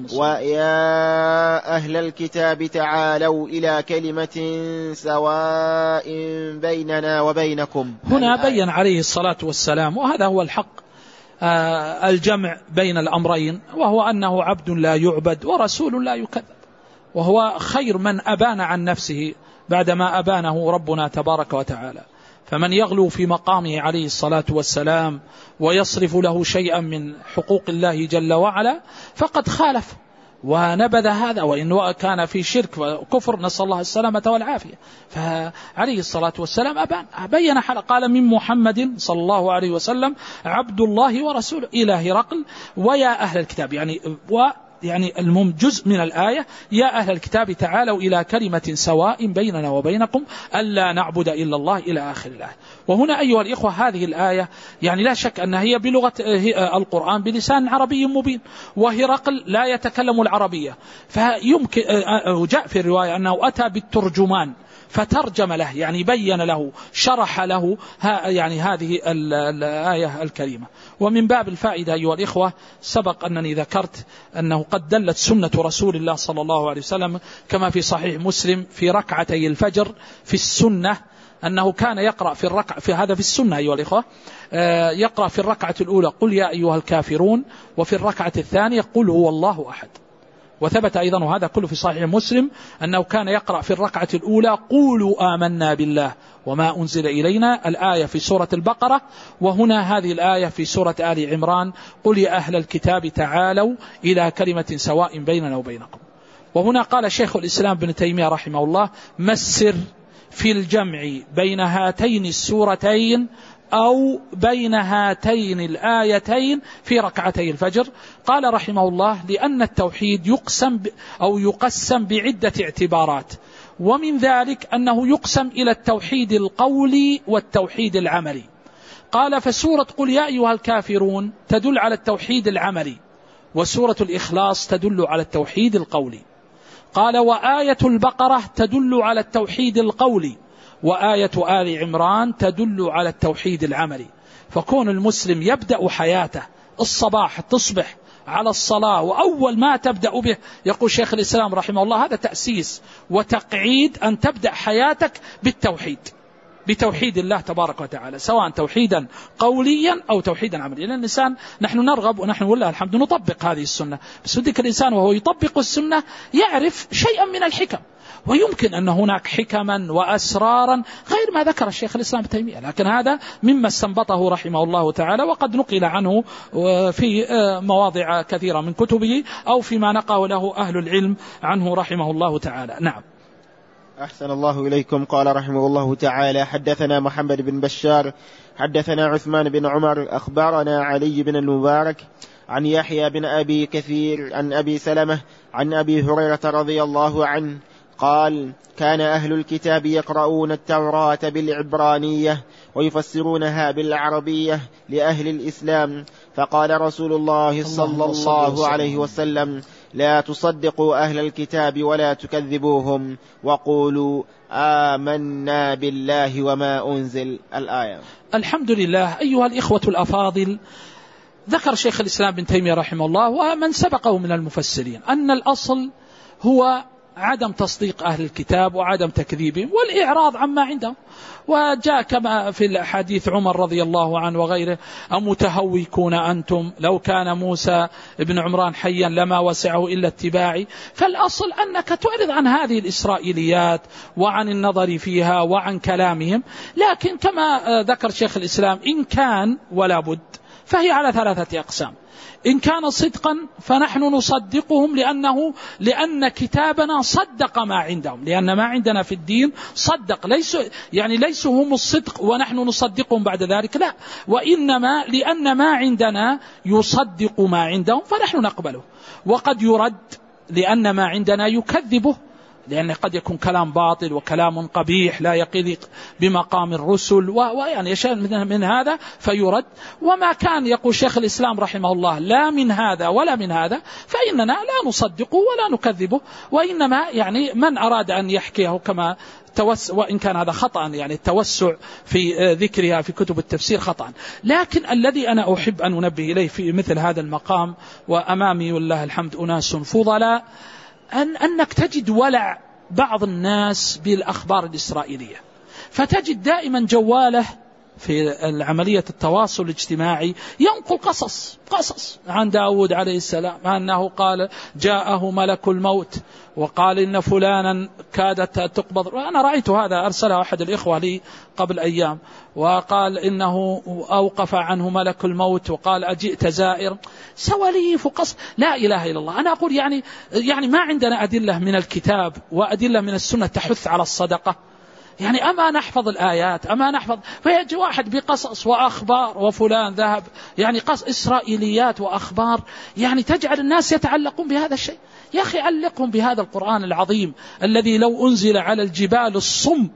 ويا أهل الكتاب تعالوا إلى كلمة سواء بيننا وبينكم. هنا بين عليه الصلاة والسلام، وهذا هو الحق، آه الجمع بين الأمرين، وهو أنه عبد لا يعبد ورسول لا يكذب، وهو خير من أبان عن نفسه بعدما أبانه ربنا تبارك وتعالى. فمن يغلو في مقامه عليه الصلاة والسلام ويصرف له شيئا من حقوق الله جل وعلا فقد خالف ونبذ هذا، وإن كان في شرك وكفر نسأل الله السلامة والعافية. فعليه الصلاة والسلام أبان بين حال، قال من محمد صلى الله عليه وسلم عبد الله ورسوله إلى هرقل ويا أهل الكتاب، يعني و يعني المهم جزء من الآية يا أهل الكتاب تعالوا إلى كلمة سواء بيننا وبينكم ألا نعبد إلا الله إلى آخر الآية. وهنا أيها الإخوة هذه الآية يعني لا شك أنها هي بلغة القرآن بلسان عربي مبين، وهرقل لا يتكلم العربية، فيمكن جاء في الرواية أنه أتى بالترجمان فترجم له، يعني بين له شرح له يعني هذه الآية الكريمة. ومن باب الفائدة أيها الإخوة سبق أنني ذكرت أنه قد دلت سنة رسول الله صلى الله عليه وسلم كما في صحيح مسلم في ركعتي الفجر في السنة أنه كان يقرأ في الركعة في هذا في السنة أيها الإخوة يقرأ في الركعة الأولى قل يا أيها الكافرون، وفي الركعة الثانية قل هو الله أحد. وثبت أيضا وهذا كله في صحيح مسلم أنه كان يقرأ في الركعة الأولى قولوا آمنا بالله وما أنزل إلينا، الآية في سورة البقرة، وهنا هذه الآية في سورة آل عمران قل يا أهل الكتاب تعالوا إلى كلمة سواء بيننا وبينكم. وهنا قال شيخ الإسلام ابن تيمية رحمه الله ما السر في الجمع بين هاتين السورتين أو بين هاتين الآيتين في ركعتي الفجر؟ قال رحمه الله لأن التوحيد يقسم أو يقسم بعدة اعتبارات، ومن ذلك أنه يقسم إلى التوحيد القولي والتوحيد العملي. قال فسورة قل يا أيها الكافرون تدل على التوحيد العملي، وسورة الإخلاص تدل على التوحيد القولي. قال وآية البقرة تدل على التوحيد القولي، وآية آل عمران تدل على التوحيد العملي. فكون المسلم يبدأ حياته الصباح تصبح على الصلاة وأول ما تبدأ به يقول شيخ الإسلام رحمه الله هذا تأسيس وتقعيد أن تبدأ حياتك بالتوحيد، بتوحيد الله تبارك وتعالى، سواء توحيدا قوليا أو توحيدا عمليا. لأن الإنسان نحن نرغب ونحن والله الحمد نطبق هذه السنة، بس ودك الإنسان وهو يطبق السنة يعرف شيئا من الحكم، ويمكن أن هناك حكما وأسرارا غير ما ذكر الشيخ الإسلام ابن تيمية، لكن هذا مما استنبطه رحمه الله تعالى، وقد نقل عنه في مواضع كثيرة من كتبه أو فيما نقله له أهل العلم عنه رحمه الله تعالى. نعم. أحسن الله إليكم. قال رحمه الله تعالى حدثنا محمد بن بشار حدثنا عثمان بن عمر أخبرنا علي بن المبارك عن يحيى بن أبي كثير عن أبي سلمة عن أبي هريرة رضي الله عنه قال كان أهل الكتاب يقرؤون التوراة بالعبرانية ويفسرونها بالعربية لأهل الإسلام، فقال رسول الله صلى الله عليه وسلم لا تصدقوا أهل الكتاب ولا تكذبوهم وقولوا آمنا بالله وما أنزل. الآية. الحمد لله. أيها الإخوة الأفاضل، ذكر شيخ الإسلام بن تيمية رحمه الله ومن سبقه من المفسرين أن الأصل هو عدم تصديق أهل الكتاب وعدم تكذيبهم والإعراض عما عندهم. وجاء كما في الحديث عمر رضي الله عنه وغيره أمتهوكون أنتم لو كان موسى ابن عمران حيا لما وسعه إلا اتباعي. فالأصل أنك تعرض عن هذه الإسرائيليات وعن النظر فيها وعن كلامهم، لكن كما ذكر شيخ الإسلام إن كان ولا بد فهي على ثلاثة أقسام. إن كان صدقا فنحن نصدقهم لأنه لأن كتابنا صدق ما عندهم، لأن ما عندنا في الدين صدق، ليس يعني ليسوا هم الصدق ونحن نصدقهم بعد ذلك، لا، وإنما لأن ما عندنا يصدق ما عندهم فنحن نقبله. وقد يرد لأن ما عندنا يكذبه، لأن قد يكون كلام باطل وكلام قبيح لا يقيل بمقام الرسل ويعني يشاء من هذا فيرد. وما كان يقول شيخ الإسلام رحمه الله لا من هذا ولا من هذا فإننا لا نصدقه ولا نكذبه، وإنما يعني من أراد أن يحكيه كما توسع، وإن كان هذا خطأ يعني التوسع في ذكرها في كتب التفسير خطأ. لكن الذي أنا أحب أن أنبه إليه في مثل هذا المقام، وأمامي والله الحمد أناس فضلاء، أن أنك تجد ولع بعض الناس بالأخبار الإسرائيلية، فتجد دائما جواله في عملية التواصل الاجتماعي ينقل قصص قصص عن داود عليه السلام أنه قال جاءه ملك الموت وقال إن فلانا كادت تقبض. وأنا رأيت هذا أرسله أحد الإخوة لي قبل أيام، وقال إنه أوقف عنه ملك الموت وقال أجئت زائر، سواليف وقص لا إله إلا الله. أنا أقول يعني يعني ما عندنا أدلة من الكتاب وأدلة من السنة تحث على الصدقة، يعني أما نحفظ الآيات أما نحفظ، فيجي واحد بقصص وأخبار وفلان ذهب، يعني قص إسرائيليات وأخبار يعني تجعل الناس يتعلقون بهذا الشيء. يا أخي علقهم بهذا القرآن العظيم الذي لو أنزل على الجبال الصم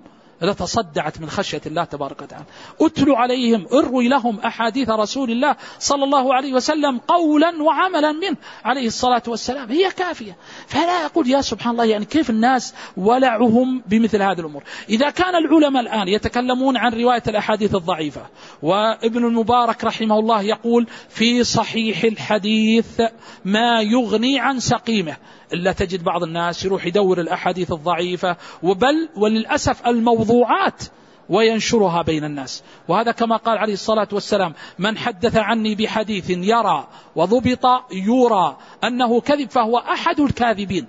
لتصدعت من خشية الله تبارك وتعالى. أتلوا عليهم اروي لهم أحاديث رسول الله صلى الله عليه وسلم قولا وعملا منه عليه الصلاة والسلام، هي كافية. فلا أقول يا سبحان الله يعني كيف الناس ولعهم بمثل هذه الأمور. إذا كان العلماء الآن يتكلمون عن رواية الأحاديث الضعيفة، وابن المبارك رحمه الله يقول في صحيح الحديث ما يغني عن سقيمه، إلا تجد بعض الناس يروح يدور الأحاديث الضعيفة وبل وللأسف الموضوعات وينشرها بين الناس. وهذا كما قال عليه الصلاة والسلام من حدث عني بحديث يرى وضبط يرى أنه كذب فهو أحد الكاذبين.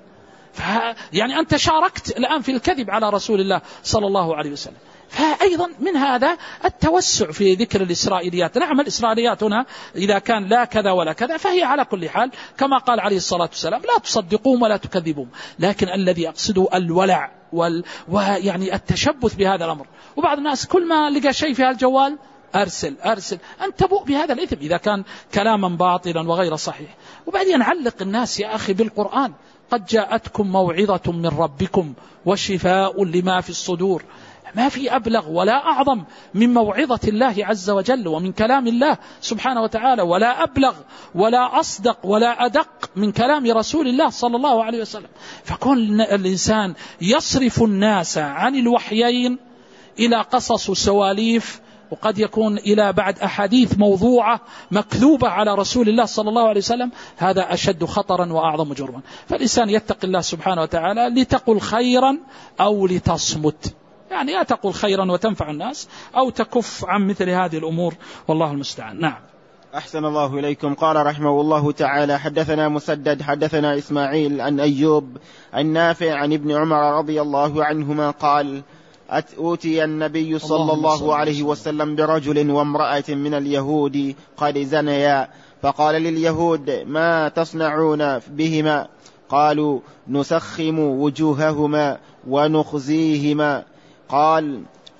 يعني أنت شاركت الآن في الكذب على رسول الله صلى الله عليه وسلم. فأيضا من هذا التوسع في ذكر الإسرائيليات. نعم الإسرائيليات هنا إذا كان لا كذا ولا كذا فهي على كل حال كما قال عليه الصلاة والسلام لا تصدقوهم ولا تكذبوهم، لكن الذي أقصده الولع وال... ويعني التشبث بهذا الأمر. وبعض الناس كل ما لقى شيء في الجوال أرسل أرسل، أنت بؤ بهذا الإثم إذا كان كلاما باطلا وغير صحيح. وبعدين علق الناس يا أخي بالقرآن قد جاءتكم موعظة من ربكم وشفاء لما في الصدور. ما في أبلغ ولا أعظم من موعظة الله عز وجل ومن كلام الله سبحانه وتعالى، ولا أبلغ ولا أصدق ولا أدق من كلام رسول الله صلى الله عليه وسلم. فكون الإنسان يصرف الناس عن الوحيين إلى قصص وسواليف، وقد يكون إلى بعد أحاديث موضوعة مكذوبة على رسول الله صلى الله عليه وسلم، هذا أشد خطرا وأعظم جرما. فالإنسان يتقي الله سبحانه وتعالى لتقل خيرا أو لتصمت، يعني لا تقول خيرا وتنفع الناس أو تكف عن مثل هذه الأمور، والله المستعان. نعم. أحسن الله إليكم. قال رحمه الله تعالى حدثنا مسدد حدثنا إسماعيل عن أيوب عن نافع عن ابن عمر رضي الله عنهما قال أوتي النبي صلى الله عليه وسلم برجل وامرأة من اليهود قد زنيا، فقال لليهود ما تصنعون بهما؟ قالوا نسخم وجوههما ونخزيهما. قال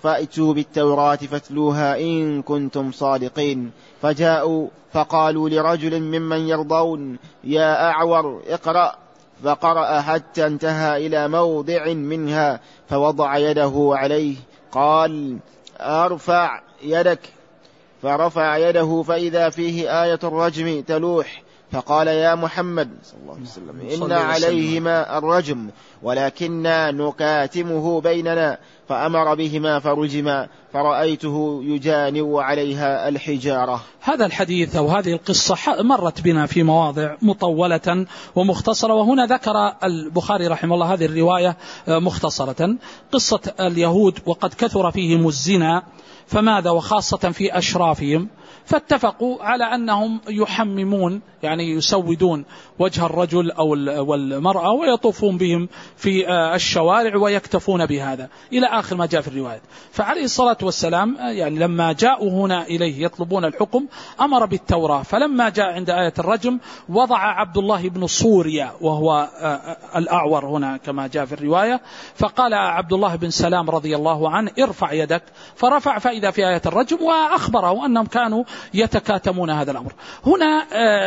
فأتوا بالتوراة فاتلوها إن كنتم صادقين. فجاءوا فقالوا لرجل ممن يرضون يا أعور اقرأ، فقرأ حتى انتهى إلى موضع منها فوضع يده عليه، قال أرفع يدك، فرفع يده فإذا فيه آية الرجم تلوح، فقال يا محمد صلى الله عليه وسلم إن عليهما الرجم ولكننا نكاتمه بيننا، فأمر بهما فرجما، فرأيته يجانب عليها الحجارة. هذا الحديث أو هذه القصة مرت بنا في مواضع مطولة ومختصرة، وهنا ذكر البخاري رحمه الله هذه الرواية مختصرة، قصة اليهود وقد كثر فيهم الزنا، فماذا وخاصة في أشرافهم، فاتفقوا على أنهم يحممون يعني يسودون وجه الرجل أو والمرأة ويطوفون بهم في الشوارع ويكتفون بهذا إلى آخر ما جاء في الرواية. فعليه الصلاة والسلام يعني لما جاءوا هنا إليه يطلبون الحكم أمر بالتوراة، فلما جاء عند آية الرجم وضع عبد الله بن صوريا وهو الأعور هنا كما جاء في الرواية، فقال عبد الله بن سلام رضي الله عنه ارفع يدك، فرفع فإذا في آية الرجم، وأخبره أنهم كانوا يتكاتمون هذا الأمر. هنا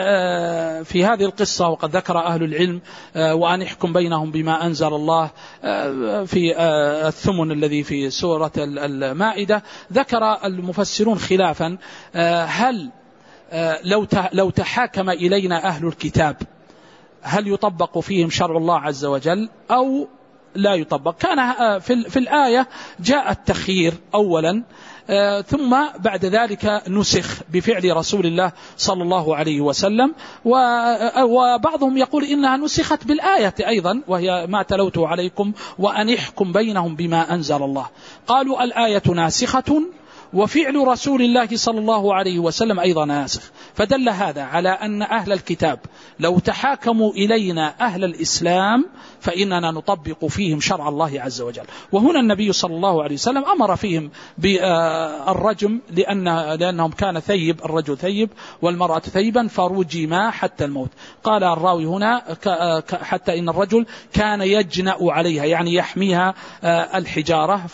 في هذه القصة وقد ذكر أهل العلم وأن يحكم بينهم بما أنزل الله في الثمن الذي في سورة المائدة، ذكر المفسرون خلافا، هل لو تحاكم إلينا أهل الكتاب هل يطبق فيهم شرع الله عز وجل أو لا يطبق؟ كان في الآية جاء التخيير أولا، آه ثم بعد ذلك نسخ بفعل رسول الله صلى الله عليه وسلم، وبعضهم يقول إنها نسخت بالآية أيضا وهي ما تلوته عليكم وأن يحكم بينهم بما أنزل الله. قالوا الآية ناسخة وفعل رسول الله صلى الله عليه وسلم أيضا ناسخ، فدل هذا على أن أهل الكتاب لو تحاكموا إلينا أهل الإسلام فإننا نطبق فيهم شرع الله عز وجل. وهنا النبي صلى الله عليه وسلم أمر فيهم بالرجم لأن لأنهم كان ثيب، الرجل ثيب والمرأة ثيبا، فرجما حتى الموت. قال الراوي هنا حتى إن الرجل كان يجنأ عليها يعني يحميها الحجارة،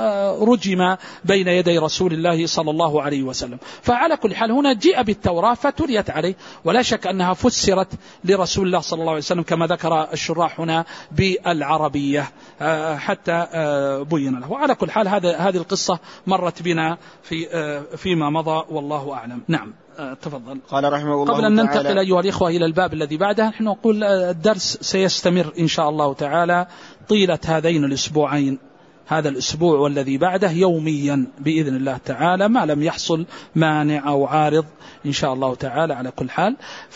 فرجم بين يدي رسول الله صلى الله عليه وسلم. فعلى كل حال هنا جاء بالتوراة فتريت عليه، ولا شك أنها فسرت لرسول الله صلى الله عليه وسلم كما ذكر الشراح هنا بالعربية حتى بين له. وعلى كل حال هذا هذه القصة مرت بنا في فيما مضى والله أعلم. نعم تفضل. قال رحمه الله قبل أن ننتقل أيها الإخوة إلى الباب الذي بعده، نحن نقول الدرس سيستمر إن شاء الله تعالى طيلة هذين الأسبوعين، هذا الأسبوع والذي بعده يوميا بإذن الله تعالى، ما لم يحصل مانع أو عارض إن شاء الله تعالى. على كل حال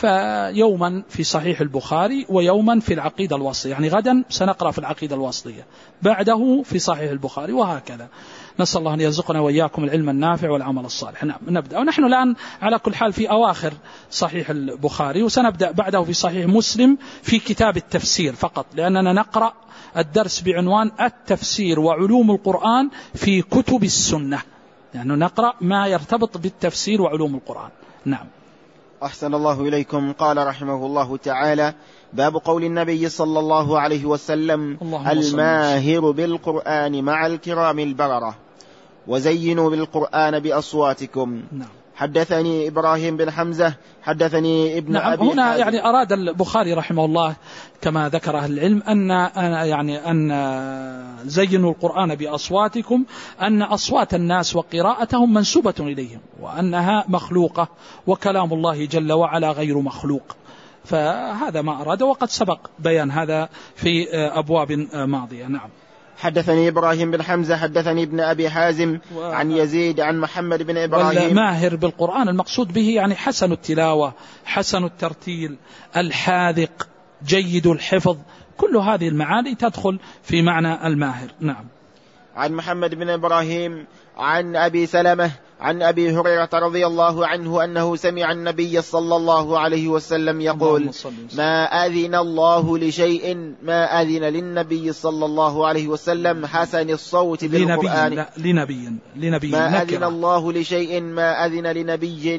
فيوما في صحيح البخاري ويوما في العقيدة الوسطية، يعني غدا سنقرأ في العقيدة الوسطية، بعده في صحيح البخاري، وهكذا. نسأل الله أن يرزقنا وإياكم العلم النافع والعمل الصالح. نعم نبدأ، ونحن الآن على كل حال في أواخر صحيح البخاري، وسنبدأ بعده في صحيح مسلم في كتاب التفسير فقط، لأننا نقرأ الدرس بعنوان التفسير وعلوم القرآن في كتب السنة، يعني نقرأ ما يرتبط بالتفسير وعلوم القرآن. نعم. أحسن الله إليكم. قال رحمه الله تعالى: باب قول النبي صلى الله عليه وسلم: الماهر بالقرآن مع الكرام البررة، وزينوا بالقرآن بأصواتكم. نعم. حدثني إبراهيم بن حمزة حدثني ابن نعم أبي هنا حازم. يعني أراد البخاري رحمه الله كما ذكر أهل العلم أن يعني أن زينوا القرآن بأصواتكم، أن أصوات الناس وقراءتهم منسوبة إليهم، وأنها مخلوقة، وكلام الله جل وعلا غير مخلوق. فهذا ما أراد، وقد سبق بيان هذا في أبواب ماضية. نعم. حدثني إبراهيم بن حمزة حدثني ابن أبي حازم و... عن يزيد عن محمد بن إبراهيم. والماهر بالقرآن المقصود به يعني حسن التلاوة، حسن الترتيل، الحاذق، جيد الحفظ، كل هذه المعاني تدخل في معنى الماهر. نعم. عن محمد بن إبراهيم عن أبي سلمة عن أبي هريرة رضي الله عنه أنه سمع النبي صلى الله عليه وسلم يقول: ما أذن الله لشيء ما أذن للنبي صلى الله عليه وسلم حسن الصوت بالقرآن. لنبي لنبي لنبي ما أذن الله لشيء ما أذن لنبي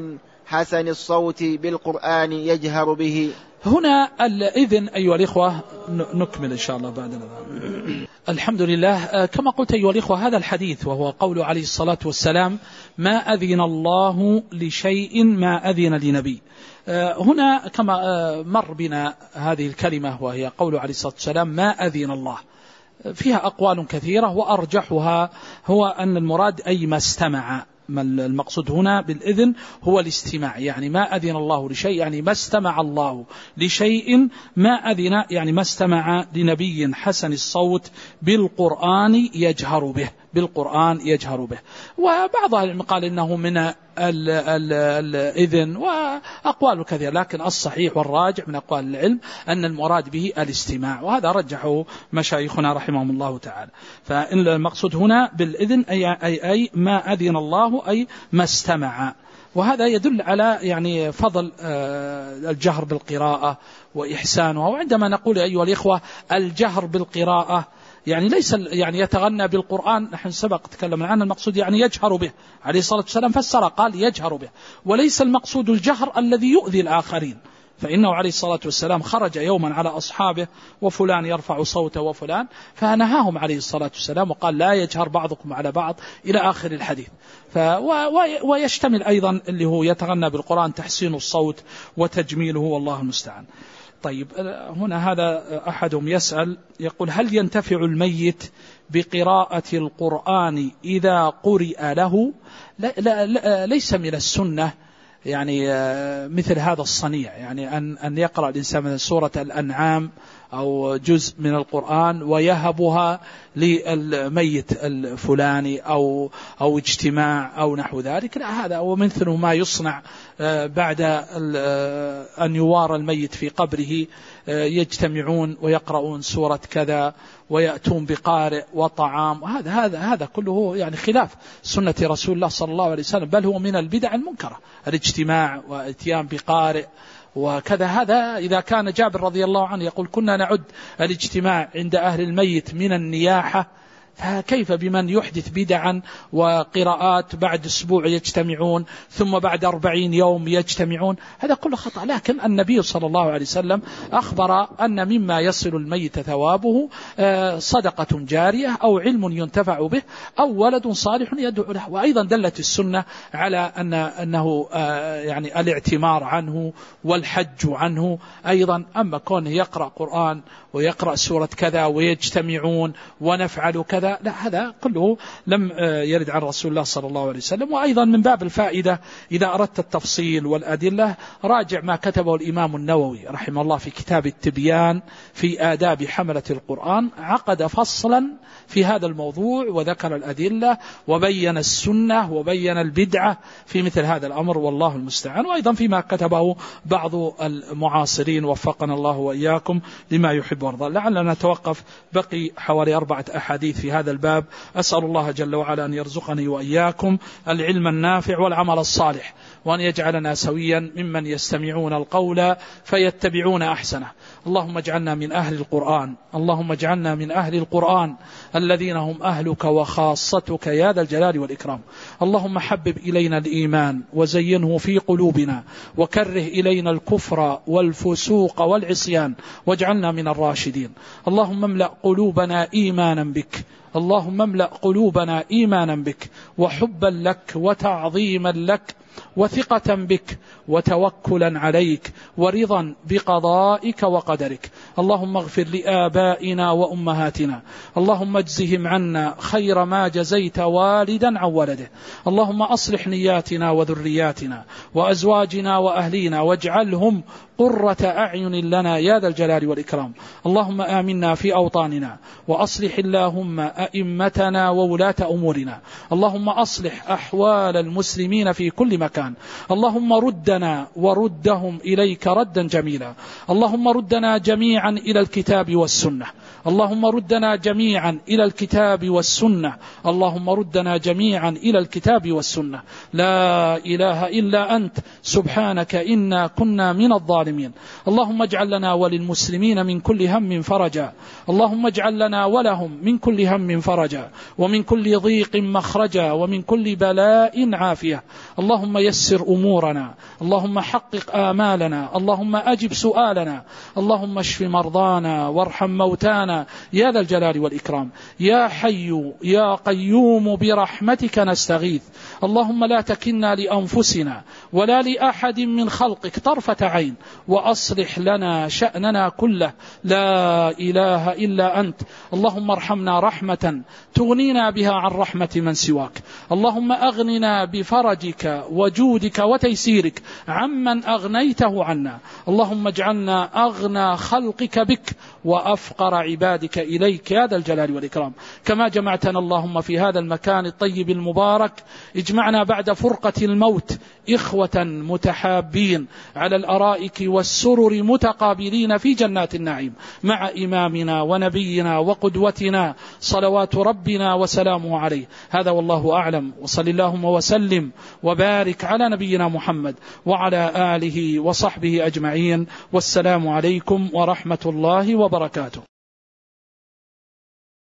حسن الصوت بالقرآن يجهر به. هنا الإذن أيها الإخوة، نكمل إن شاء الله بعد الحمد لله. كما قلت أيها الإخوة، هذا الحديث وهو قول عليه الصلاة والسلام: ما أذن الله لشيء ما أذن لنبي. هنا كما مر بنا هذه الكلمة وهي قول عليه الصلاة والسلام ما أذن الله، فيها أقوال كثيرة، وأرجحها هو أن المراد أي ما استمع. ما المقصود هنا بالإذن هو الاستماع، يعني ما أذن الله لشيء يعني ما استمع الله لشيء، ما أذن يعني ما استمع لنبي حسن الصوت بالقرآن يجهر به، بالقرآن يجهر به. وبعض أهل العلم قال إنه من الإذن، وأقوال كثيرة، لكن الصحيح والراجع من أقوال العلم أن المراد به الاستماع، وهذا رجحه مشايخنا رحمهم الله تعالى. فإن المقصود هنا بالإذن أي, أي, أي ما أذن الله أي ما استمع، وهذا يدل على يعني فضل الجهر بالقراءة وإحسانها. وعندما نقول أيها الإخوة الجهر بالقراءة يعني ليس يعني يتغنى بالقرآن، نحن سبق تكلمنا عن المقصود يعني يجهر به، عليه الصلاة والسلام فسر قال يجهر به، وليس المقصود الجهر الذي يؤذي الآخرين، فإنه عليه الصلاة والسلام خرج يوما على أصحابه وفلان يرفع صوته وفلان، فنهاهم عليه الصلاة والسلام وقال لا يجهر بعضكم على بعض إلى آخر الحديث. ف ويشتمل أيضا اللي هو يتغنى بالقرآن تحسين الصوت وتجميله، والله المستعان. طيب، هنا هذا أحدهم يسأل يقول: هل ينتفع الميت بقراءة القرآن إذا قرئ له؟ لا لا لا ليس من السنة يعني مثل هذا الصنيع، يعني أن أن يقرأ الإنسان من سورة الأنعام أو جزء من القرآن ويهبها للميت الفلاني أو أو اجتماع أو نحو ذلك. لا، هذا ومثل ما يصنع بعد أن يوارى الميت في قبره، يجتمعون ويقرؤون سورة كذا ويأتون بقارئ وطعام، هذا هذا هذا كله يعني خلاف سنة رسول الله صلى الله عليه وسلم، بل هو من البدع المنكرة الاجتماع واتيان بقارئ وكذا. هذا إذا كان جابر رضي الله عنه يقول: كنا نعد الاجتماع عند أهل الميت من النياحة، فكيف بمن يحدث بدعا وقراءات بعد أسبوع يجتمعون ثم بعد أربعين يوم يجتمعون؟ هذا كله خطأ. لكن النبي صلى الله عليه وسلم أخبر أن مما يصل الميت ثوابه صدقة جارية أو علم ينتفع به أو ولد صالح يدعو له. وأيضا دلت السنة على أن أنه يعني الاعتمار عنه والحج عنه أيضا. أما كونه يقرأ قرآن ويقرأ سورة كذا ويجتمعون ونفعل كذا، لا، هذا كله لم يرد عن رسول الله صلى الله عليه وسلم. وأيضا من باب الفائدة إذا أردت التفصيل والأدلة راجع ما كتبه الإمام النووي رحمه الله في كتاب التبيان في آداب حملة القرآن، عقد فصلا في هذا الموضوع وذكر الأدلة وبين السنة وبين البدعة في مثل هذا الأمر، والله المستعان. وأيضا فيما كتبه بعض المعاصرين وفقنا الله وإياكم لما يحب ويرضى. لعلنا نتوقف، بقي حوالي أربعة أحاديث في هذا الباب. أسأل الله جل وعلا أن يرزقني وإياكم العلم النافع والعمل الصالح، وأن يجعلنا سويا ممن يستمعون القول فيتبعون أحسنه. اللهم اجعلنا من أهل القرآن، اللهم اجعلنا من أهل القرآن الذين هم أهلك وخاصتك يا ذا الجلال والإكرام. اللهم حبب إلينا الإيمان وزينه في قلوبنا، وكره إلينا الكفر والفسوق والعصيان، واجعلنا من الراشدين. اللهم املأ قلوبنا إيمانا بك، اللهم املأ قلوبنا إيمانا بك وحبا لك وتعظيما لك وثقة بك وتوكلا عليك ورضا بقضائك وقدرك. اللهم اغفر لآبائنا وأمهاتنا، اللهم اجزهم عنا خير ما جزيت والدا عن ولده. اللهم أصلح نياتنا وذرياتنا وأزواجنا وأهلينا واجعلهم قرة أعين لنا يا ذا الجلال والإكرام. اللهم آمنا في أوطاننا، وأصلح اللهم أئمتنا وولاة أمورنا. اللهم أصلح أحوال المسلمين في كل مكان. اللهم ردنا وردهم إليك ردا جميلا. اللهم ردنا جميعا إلى الكتاب والسنة. اللهم ردنا جميعا إلى الكتاب والسنة، اللهم ردنا جميعا إلى الكتاب والسنة. لا إله إلا أنت سبحانك إنا كنا من الظالمين. اللهم اجعل لنا وللمسلمين من كل هم فرجا، اللهم اجعل لنا ولهم من كل هم فرجا، ومن كل ضيق مخرجا، ومن كل بلاء عافية. اللهم يسر أمورنا، اللهم حقق آمالنا، اللهم أجب سؤالنا، اللهم اشف مرضانا وارحم موتانا يا ذا الجلال والإكرام. يا حي يا قيوم برحمتك نستغيث. اللهم لا تكلنا لأنفسنا ولا لأحد من خلقك طرفة عين، وأصلح لنا شأننا كله. لا إله إلا أنت. اللهم ارحمنا رحمة تغنينا بها عن رحمة من سواك. اللهم أغننا بفرجك وجودك وتيسيرك عمن أغنيته عنا. اللهم اجعلنا أغنى خلقك بك وأفقر عبادك إليك يا ذا الجلال والإكرام. كما جمعتنا اللهم في هذا المكان الطيب المبارك، اجمعنا بعد فرقة الموت إخوة متحابين على الأرائك والسرر متقابلين في جنات النعيم مع إمامنا ونبينا وقدوتنا صلوات ربنا وسلامه عليه. هذا والله أعلم، وصل اللهم وسلم وبارك على نبينا محمد وعلى آله وصحبه أجمعين، والسلام عليكم ورحمة الله وبركاته.